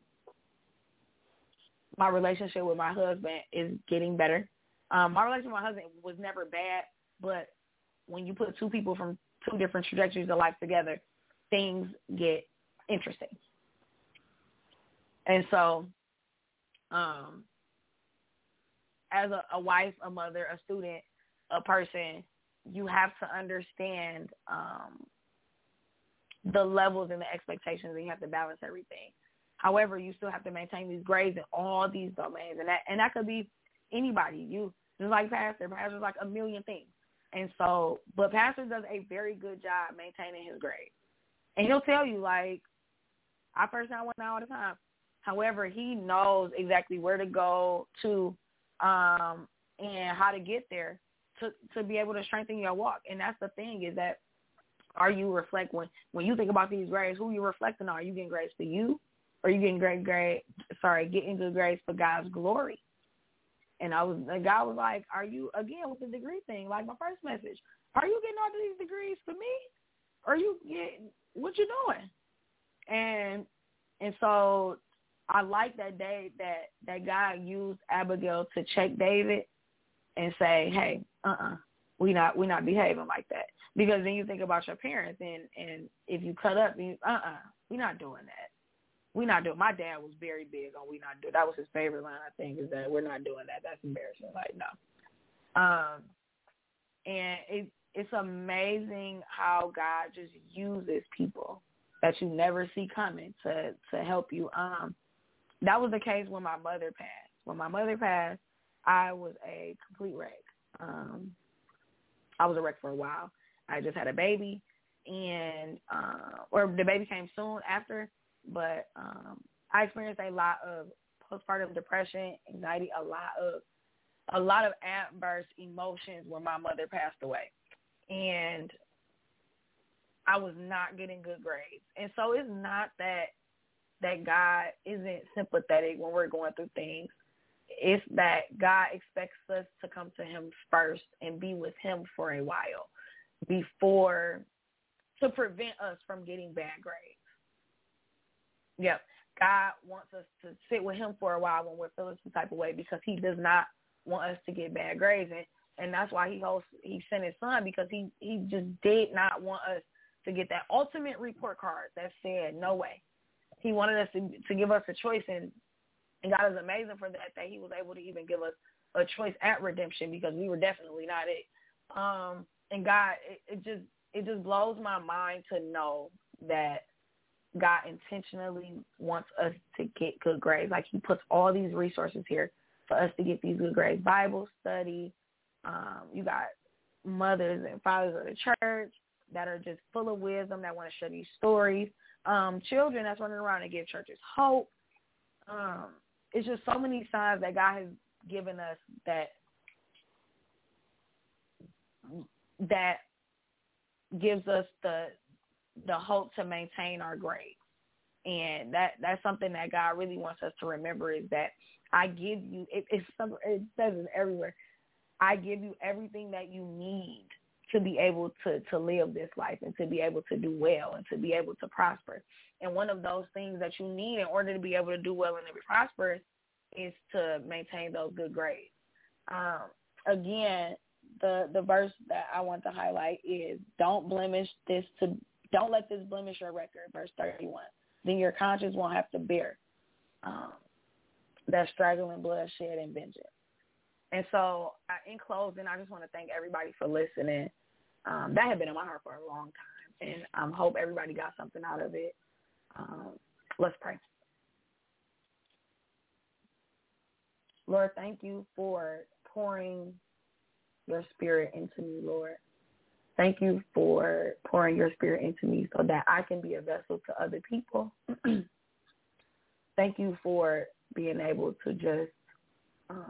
my relationship with my husband is getting better. Um, my relationship with my husband was never bad, but when you put two people from two different trajectories of life together, things get interesting. And so, um, as a, a wife, a mother, a student, a person, you have to understand um, the levels and the expectations, and you have to balance everything. However, you still have to maintain these grades in all these domains, and that and that could be anybody. You just like Pastor. Pastor's like a million things, and so, but Pastor does a very good job maintaining his grades, and he'll tell you like, I personally went out all the time. However, he knows exactly where to go to. Um, and how to get there to, to be able to strengthen your walk. And that's the thing is that are you reflect when, when you think about these grades, who you reflecting on? Are you getting grades for you or are you getting great grade, sorry, getting good grades for God's glory? And I was, and God was like, are you, again, with the degree thing, like my first message, are you getting all these degrees for me? Or are you getting, what you doing? And, and so I like that day that, that God used Abigail to check David and say, hey, uh-uh, we not we not behaving like that. Because then you think about your parents, and, and if you cut up, you, uh-uh, we not doing that. We not doing. My dad was very big on we not do. That was his favorite line, I think, is that we're not doing that. That's embarrassing. Like, no. Um, and it, it's amazing how God just uses people that you never see coming to, to help you. Um, That was the case when my mother passed. When my mother passed, I was a complete wreck. Um, I was a wreck for a while. I just had a baby, and uh, or the baby came soon after, but um, I experienced a lot of postpartum depression, anxiety, a lot of a lot of adverse emotions when my mother passed away, and I was not getting good grades. And so it's not that that God isn't sympathetic when we're going through things. It's that God expects us to come to him first and be with him for a while before, to prevent us from getting bad grades. Yep. God wants us to sit with him for a while when we're feeling some type of way, because he does not want us to get bad grades. And, and that's why he hosts, he sent his son, because he, he just did not want us to get that ultimate report card that said no way. He wanted us to, to give us a choice, and, and God is amazing for that, that he was able to even give us a choice at redemption, because we were definitely not it. Um, and God, it, it just it just blows my mind to know that God intentionally wants us to get good grades. Like, he puts all these resources here for us to get these good grades. Bible study, um, you got mothers and fathers of the church that are just full of wisdom, that want to share these stories. Um, children that's running around and give churches hope. Um, it's just so many signs that God has given us that that gives us the the hope to maintain our grades. And that that's something that God really wants us to remember, is that I give you, it, it's some, it says it everywhere, I give you everything that you need to be able to, to live this life and to be able to do well and to be able to prosper. And one of those things that you need in order to be able to do well and to be prosperous is to maintain those good grades. Um, again, the, the verse that I want to highlight is, don't blemish this to, don't let this blemish your record, verse thirty-one. Then your conscience won't have to bear um, that straggling bloodshed and vengeance. And so uh, in closing, I just want to thank everybody for listening. Um, that had been in my heart for a long time, and I um, hope everybody got something out of it. Um, let's pray. Lord, thank you for pouring your spirit into me, Lord. Thank you for pouring your spirit into me so that I can be a vessel to other people. Thank you for being able to just uh,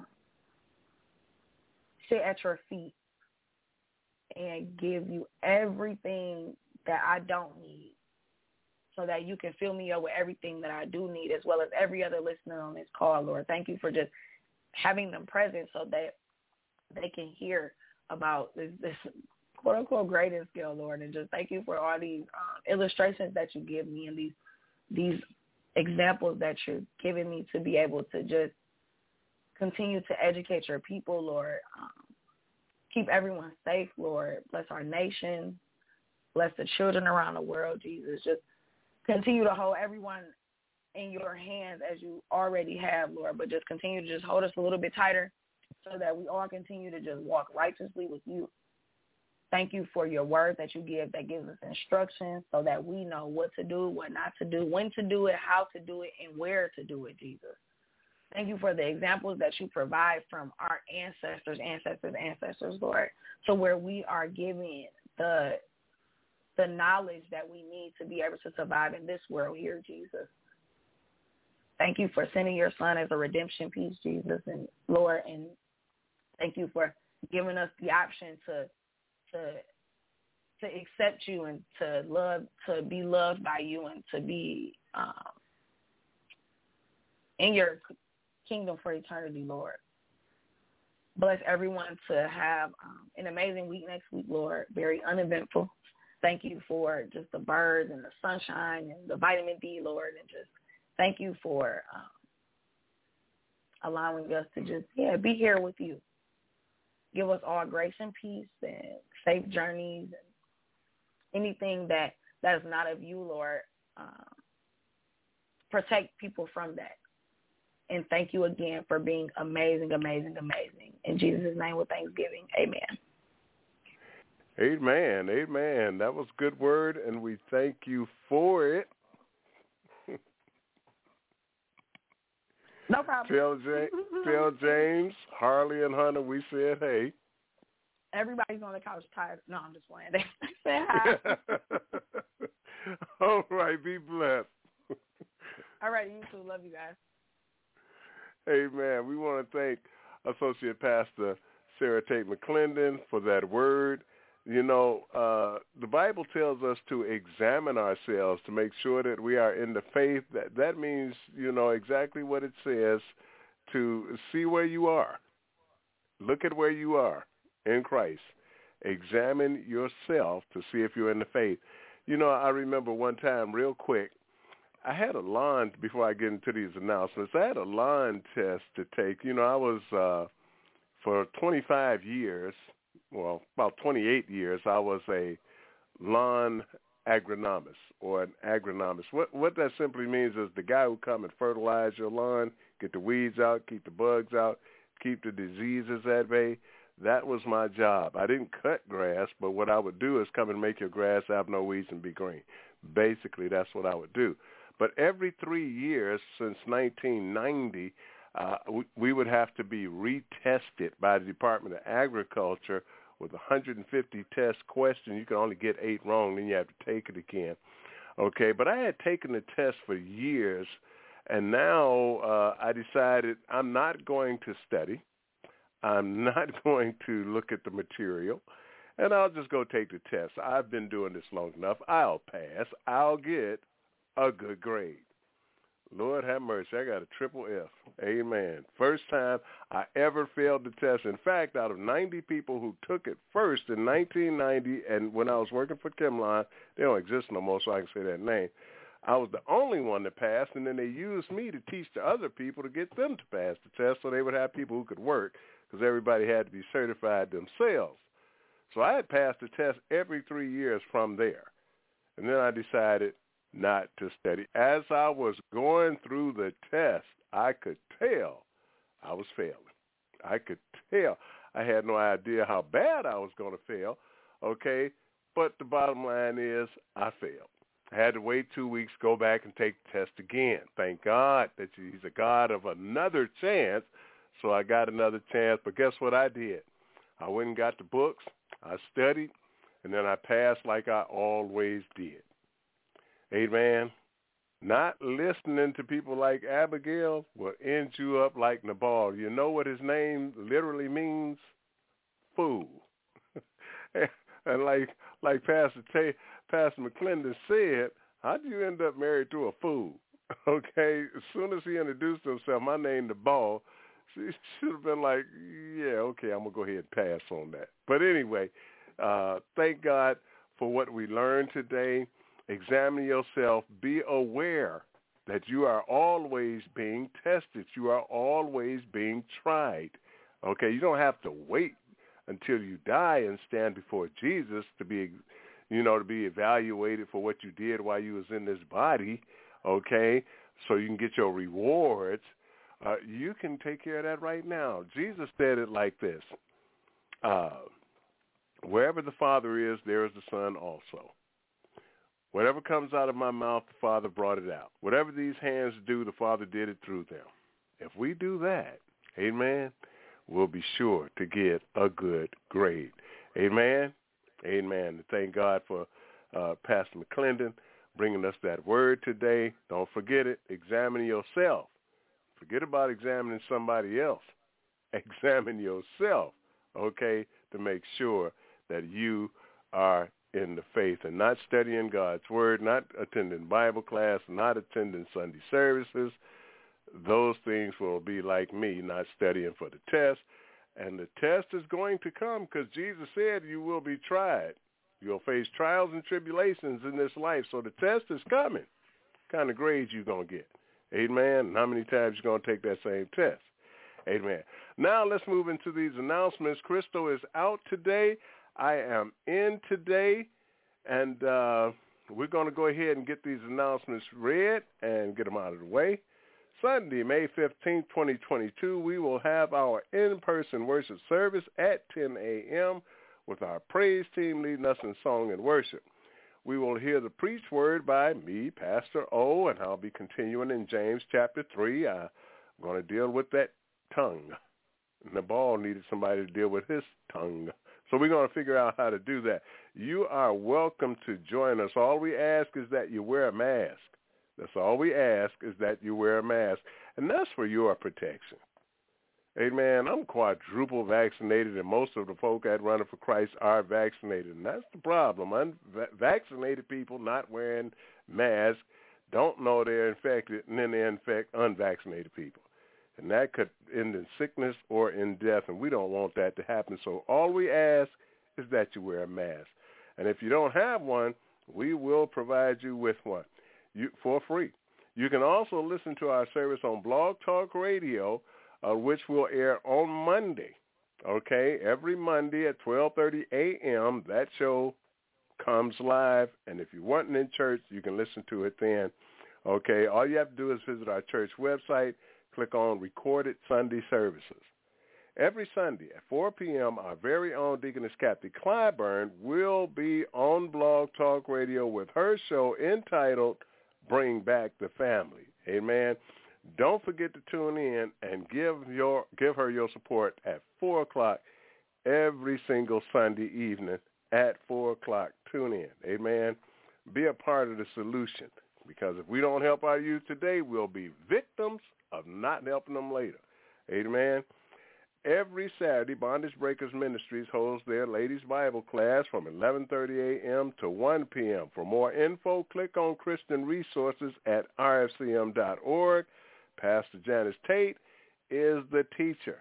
sit at your feet and give you everything that I don't need, so that you can fill me up with everything that I do need, as well as every other listener on this call, Lord. Thank you for just having them present so that they can hear about this, this quote-unquote grading skill, Lord. And just thank you for all these um, illustrations that you give me, and these these examples that you're giving me to be able to just continue to educate your people, Lord. Um, keep everyone safe, Lord. Bless our nation. Bless the children around the world, Jesus. Just continue to hold everyone in your hands as you already have, Lord, but just continue to just hold us a little bit tighter so that we all continue to just walk righteously with you. Thank you for your word that you give, that gives us instructions so that we know what to do, what not to do, when to do it, how to do it, and where to do it, Jesus. Thank you for the examples that you provide from our ancestors, ancestors, ancestors, Lord, to where we are giving the the knowledge that we need to be able to survive in this world here, Jesus. Thank you for sending your son as a redemption piece, Jesus, and Lord, and thank you for giving us the option to to to accept you and to love, to be loved by you, and to be um, in your kingdom for eternity, Lord. Bless everyone to have um, an amazing week next week, Lord, very uneventful. Thank you for just the birds and the sunshine and the vitamin D, Lord, and just thank you for um, allowing us to just, yeah, be here with you. Give us all grace and peace and safe journeys and anything that, that is not of you, Lord. Um, protect people from that. And thank you again for being amazing, amazing, amazing. In Jesus' name with thanksgiving, amen. Amen, amen. That was a good word, and we thank you for it. No problem. Phil, James, Phil James, Harley, and Hunter, we said hey. Everybody's on the couch tired. No, I'm just playing. They said hi. All right, be blessed. All right, you too. Love you guys. Amen. We want to thank Associate Pastor Sarah Tate McClendon for that word. You know, uh, the Bible tells us to examine ourselves to make sure that we are in the faith. That that means, you know, exactly what it says, to see where you are. Look at where you are in Christ. Examine yourself to see if you're in the faith. You know, I remember one time, real quick, I had a lawn, before I get into these announcements, I had a lawn test to take. You know, I was, uh, for twenty-five years, well, about twenty-eight years, I was a lawn agronomist or an agronomist. What what that simply means is the guy who come and fertilize your lawn, get the weeds out, keep the bugs out, keep the diseases at bay. That was my job. I didn't cut grass, but what I would do is come and make your grass have no weeds and be green. Basically, that's what I would do. But every three years since nineteen ninety, uh, we, we would have to be retested by the Department of Agriculture with one hundred fifty test questions. You can only get eight wrong, then you have to take it again. Okay, but I had taken the test for years, and now uh, I decided I'm not going to study. I'm not going to look at the material, and I'll just go take the test. I've been doing this long enough. I'll pass. I'll get a good grade. Lord have mercy, I got a triple F. Amen. First time I ever failed the test. In fact, out of ninety people who took it first in nineteen ninety, and when I was working for Chemline, they don't exist no more, so I can say that name, I was the only one that passed, and then they used me to teach the other people to get them to pass the test so they would have people who could work, because everybody had to be certified themselves. So I had passed the test every three years from there. And then I decided not to study. As I was going through the test, I could tell I was failing. I could tell. I had no idea how bad I was going to fail, okay? But the bottom line is I failed. I had to wait two weeks, go back and take the test again. Thank God that he's a God of another chance, so I got another chance. But guess what I did? I went and got the books, I studied, and then I passed like I always did. Amen. Not listening to people like Abigail will end you up like Nabal. You know what his name literally means? Fool. And like like Pastor Tay, Pastor McClendon said, how do you end up married to a fool? Okay, as soon as he introduced himself, my name Nabal, she should have been like, yeah, okay, I'm going to go ahead and pass on that. But anyway, uh, thank God for what we learned today. Examine yourself. Be aware that you are always being tested. You are always being tried. Okay, you don't have to wait until you die and stand before Jesus to be, you know, to be evaluated for what you did while you was in this body, okay, so you can get your rewards. Uh, you can take care of that right now. Jesus said it like this, uh, wherever the Father is, there is the Son also. Whatever comes out of my mouth, the Father brought it out. Whatever these hands do, the Father did it through them. If we do that, amen, we'll be sure to get a good grade. Amen, amen. Thank God for uh, Pastor McClendon bringing us that word today. Don't forget it. Examine yourself. Forget about examining somebody else. Examine yourself, okay, to make sure that you are in the faith and not studying God's word, not attending Bible class, not attending Sunday services. Those things will be like me, not studying for the test. And the test is going to come because Jesus said you will be tried. You'll face trials and tribulations in this life. So the test is coming. What kind of grades you going to get? Amen. And how many times you going to take that same test? Amen. Now let's move into these announcements. Crystal is out today. I am in today, and uh, we're going to go ahead and get these announcements read and get them out of the way. Sunday, May fifteenth, twenty twenty-two, we will have our in-person worship service at ten a.m. with our praise team leading us in song and worship. We will hear the preached word by me, Pastor O, and I'll be continuing in James chapter three. I'm going to deal with that tongue. Nabal needed somebody to deal with his tongue. So we're going to figure out how to do that. You are welcome to join us. All we ask is that you wear a mask. That's all we ask, is that you wear a mask, and that's for your protection. Amen. I'm quadruple vaccinated, and most of the folk that running for Christ are vaccinated, and that's the problem. Unvaccinated people not wearing masks don't know they're infected, and then they infect unvaccinated people. And that could end in sickness or in death, and we don't want that to happen. So all we ask is that you wear a mask. And if you don't have one, we will provide you with one you, for free. You can also listen to our service on Blog Talk Radio, uh, which will air on Monday, okay? Every Monday at twelve thirty a.m., that show comes live, and if you're wanting in church, you can listen to it then, okay? All you have to do is visit our church website, click on Recorded Sunday Services. Every Sunday at four p.m., our very own Deaconess Kathy Clyburn will be on Blog Talk Radio with her show entitled Bring Back the Family. Amen. Don't forget to tune in and give your give her your support at four o'clock every single Sunday evening at four o'clock. Tune in. Amen. Be a part of the solution, because if we don't help our youth today, we'll be victims of not helping them later. Amen. Every Saturday, Bondage Breakers Ministries holds their ladies' Bible class from eleven thirty a.m. to one p.m. For more info, click on Christian Resources at r f c m dot org. Pastor Janice Tate is the teacher.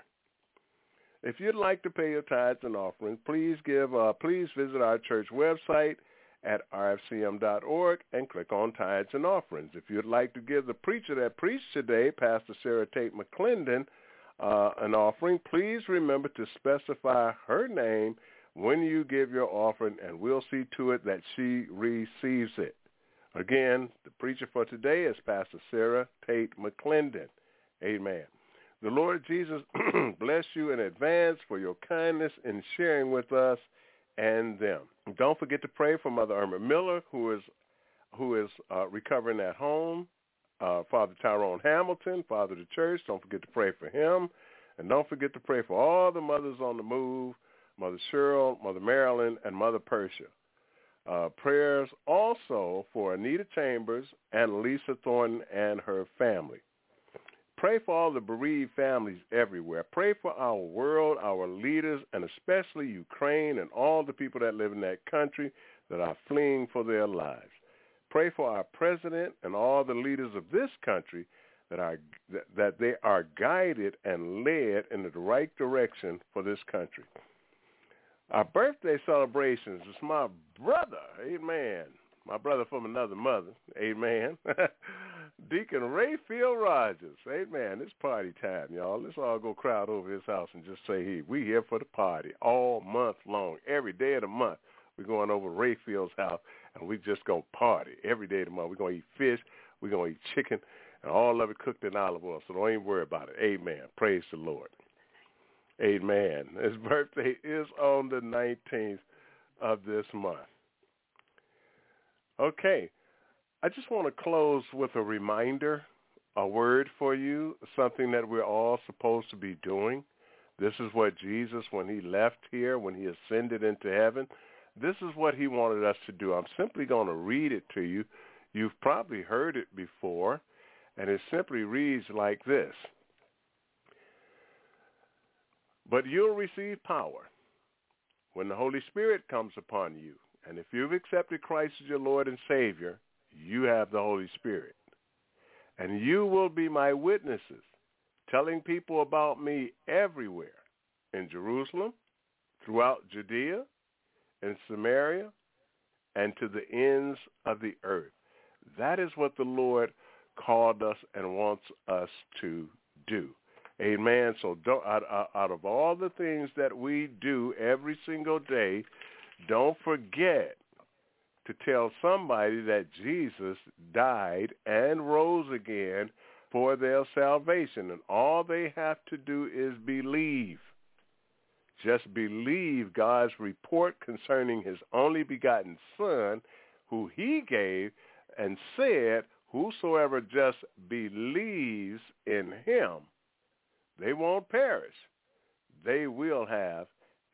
If you'd like to pay your tithes and offerings, please give. Uh, please visit our church website at r f c m dot org and click on Tithes and Offerings. If you'd like to give the preacher that preached today, Pastor Sarah Tate McClendon, uh, an offering, please remember to specify her name when you give your offering, and we'll see to it that she receives it. Again, the preacher for today is Pastor Sarah Tate McClendon. Amen. The Lord Jesus bless you in advance for your kindness in sharing with us and them. Don't forget to pray for Mother Irma Miller, who is who is uh, recovering at home. Uh, Father Tyrone Hamilton, Father of the Church, don't forget to pray for him. And don't forget to pray for all the mothers on the move, Mother Cheryl, Mother Marilyn, and Mother Persia. Uh, prayers also for Anita Chambers and Lisa Thornton and her family. Pray for all the bereaved families everywhere. Pray for our world, our leaders, and especially Ukraine and all the people that live in that country that are fleeing for their lives. Pray for our president and all the leaders of this country that are that they are guided and led in the right direction for this country. Our birthday celebrations is my brother, amen, my brother from another mother, amen, Deacon Rayfield Rogers, amen. It's party time, y'all. Let's all go crowd over his house and just say, hey, we here for the party all month long. Every day of the month, we're going over to Rayfield's house, and we just going to party. Every day of the month, we're going to eat fish, we're going to eat chicken, and all of it cooked in olive oil, so don't even worry about it. Amen. Praise the Lord. Amen. His birthday is on the nineteenth of this month. Okay. I just want to close with a reminder, a word for you, something that we're all supposed to be doing. This is what Jesus, when he left here, when he ascended into heaven, this is what he wanted us to do. I'm simply going to read it to you. You've probably heard it before, and it simply reads like this. But you'll receive power when the Holy Spirit comes upon you. And if you've accepted Christ as your Lord and Savior, you have the Holy Spirit. And you will be my witnesses, telling people about me everywhere, in Jerusalem, throughout Judea, in Samaria, and to the ends of the earth. That is what the Lord called us and wants us to do. Amen. So don't, out, out of all the things that we do every single day, don't forget to tell somebody that Jesus died and rose again for their salvation. And all they have to do is believe. Just believe God's report concerning his only begotten Son, who he gave and said, whosoever just believes in him, they won't perish. They will have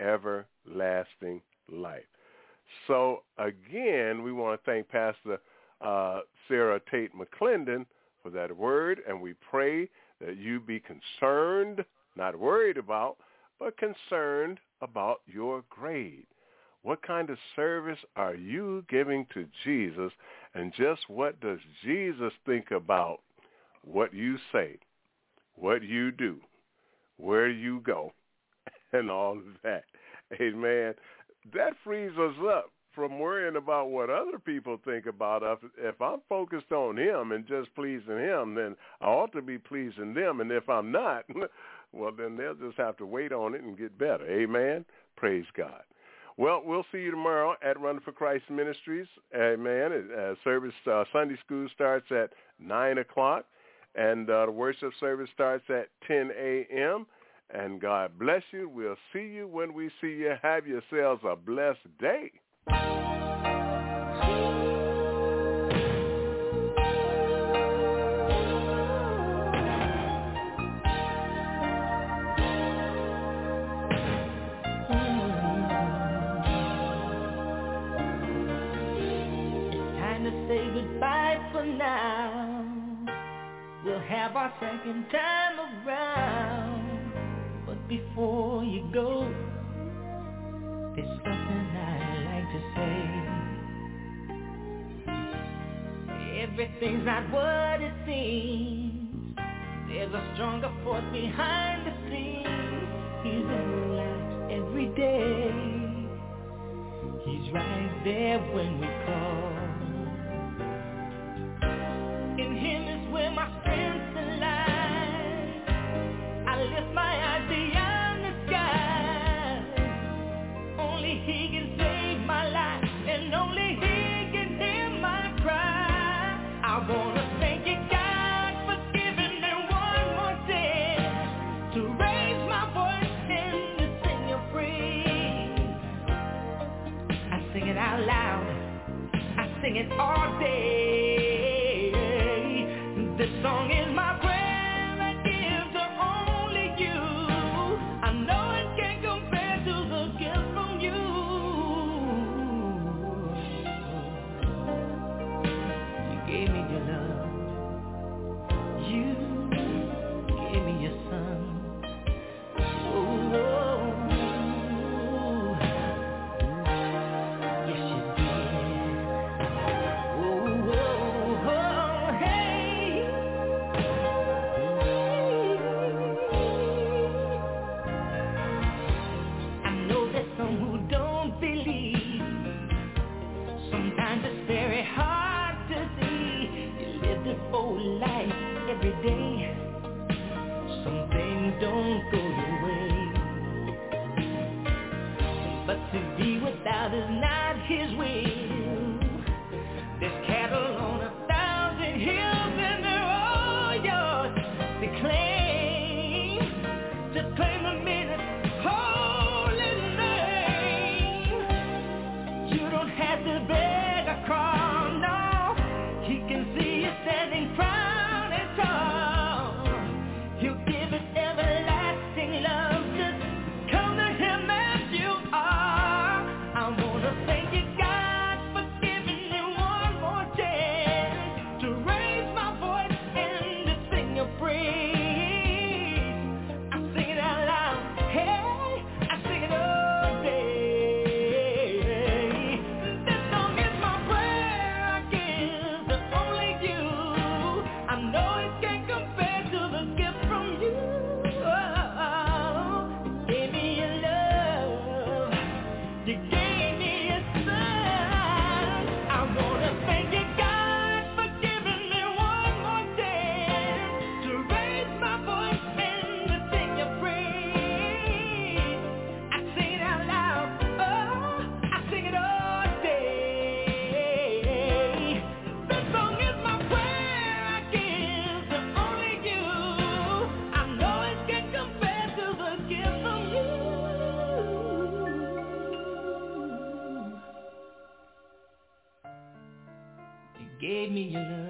everlasting life. So, again, we want to thank Pastor uh, Sarah Tate McClendon for that word, and we pray that you be concerned, not worried about, but concerned about your grade. What kind of service are you giving to Jesus, and just what does Jesus think about what you say, what you do, where you go, and all of that? Amen. That frees us up from worrying about what other people think about us. If I'm focused on him and just pleasing him, then I ought to be pleasing them. And if I'm not, well, then they'll just have to wait on it and get better. Amen. Praise God. Well, we'll see you tomorrow at Run for Christ Ministries. Amen. Uh, service uh, Sunday school starts at nine o'clock, and uh, the worship service starts at ten a.m., and God bless you. We'll see you when we see you. Have yourselves a blessed day. Now we'll have our second time around, but before you go, there's something I'd like to say. Everything's not what it seems. There's a stronger force behind the scenes. He's in your life every day. He's right there when we call. In him is where my strength lies. I lift my eyes beyond the sky. Only he can save my life, and only he can hear my cry. I wanna thank you, God, for giving me one more chance to raise my voice and to sing your praise. I sing it out loud. I sing it all day. This song is my prayer I give to only you. I know it can't compare to the gift from you. You gave me your love. You gave me your son. Oh, oh, yes you did. Oh, oh, oh. Every day, some things don't go your way, but to be without is not his will. There's cattle on a thousand hills and they're all yours to claim, to claim a minute holy name. You don't have to beg or crawl, no, he can see you standing proud. Gave me your love.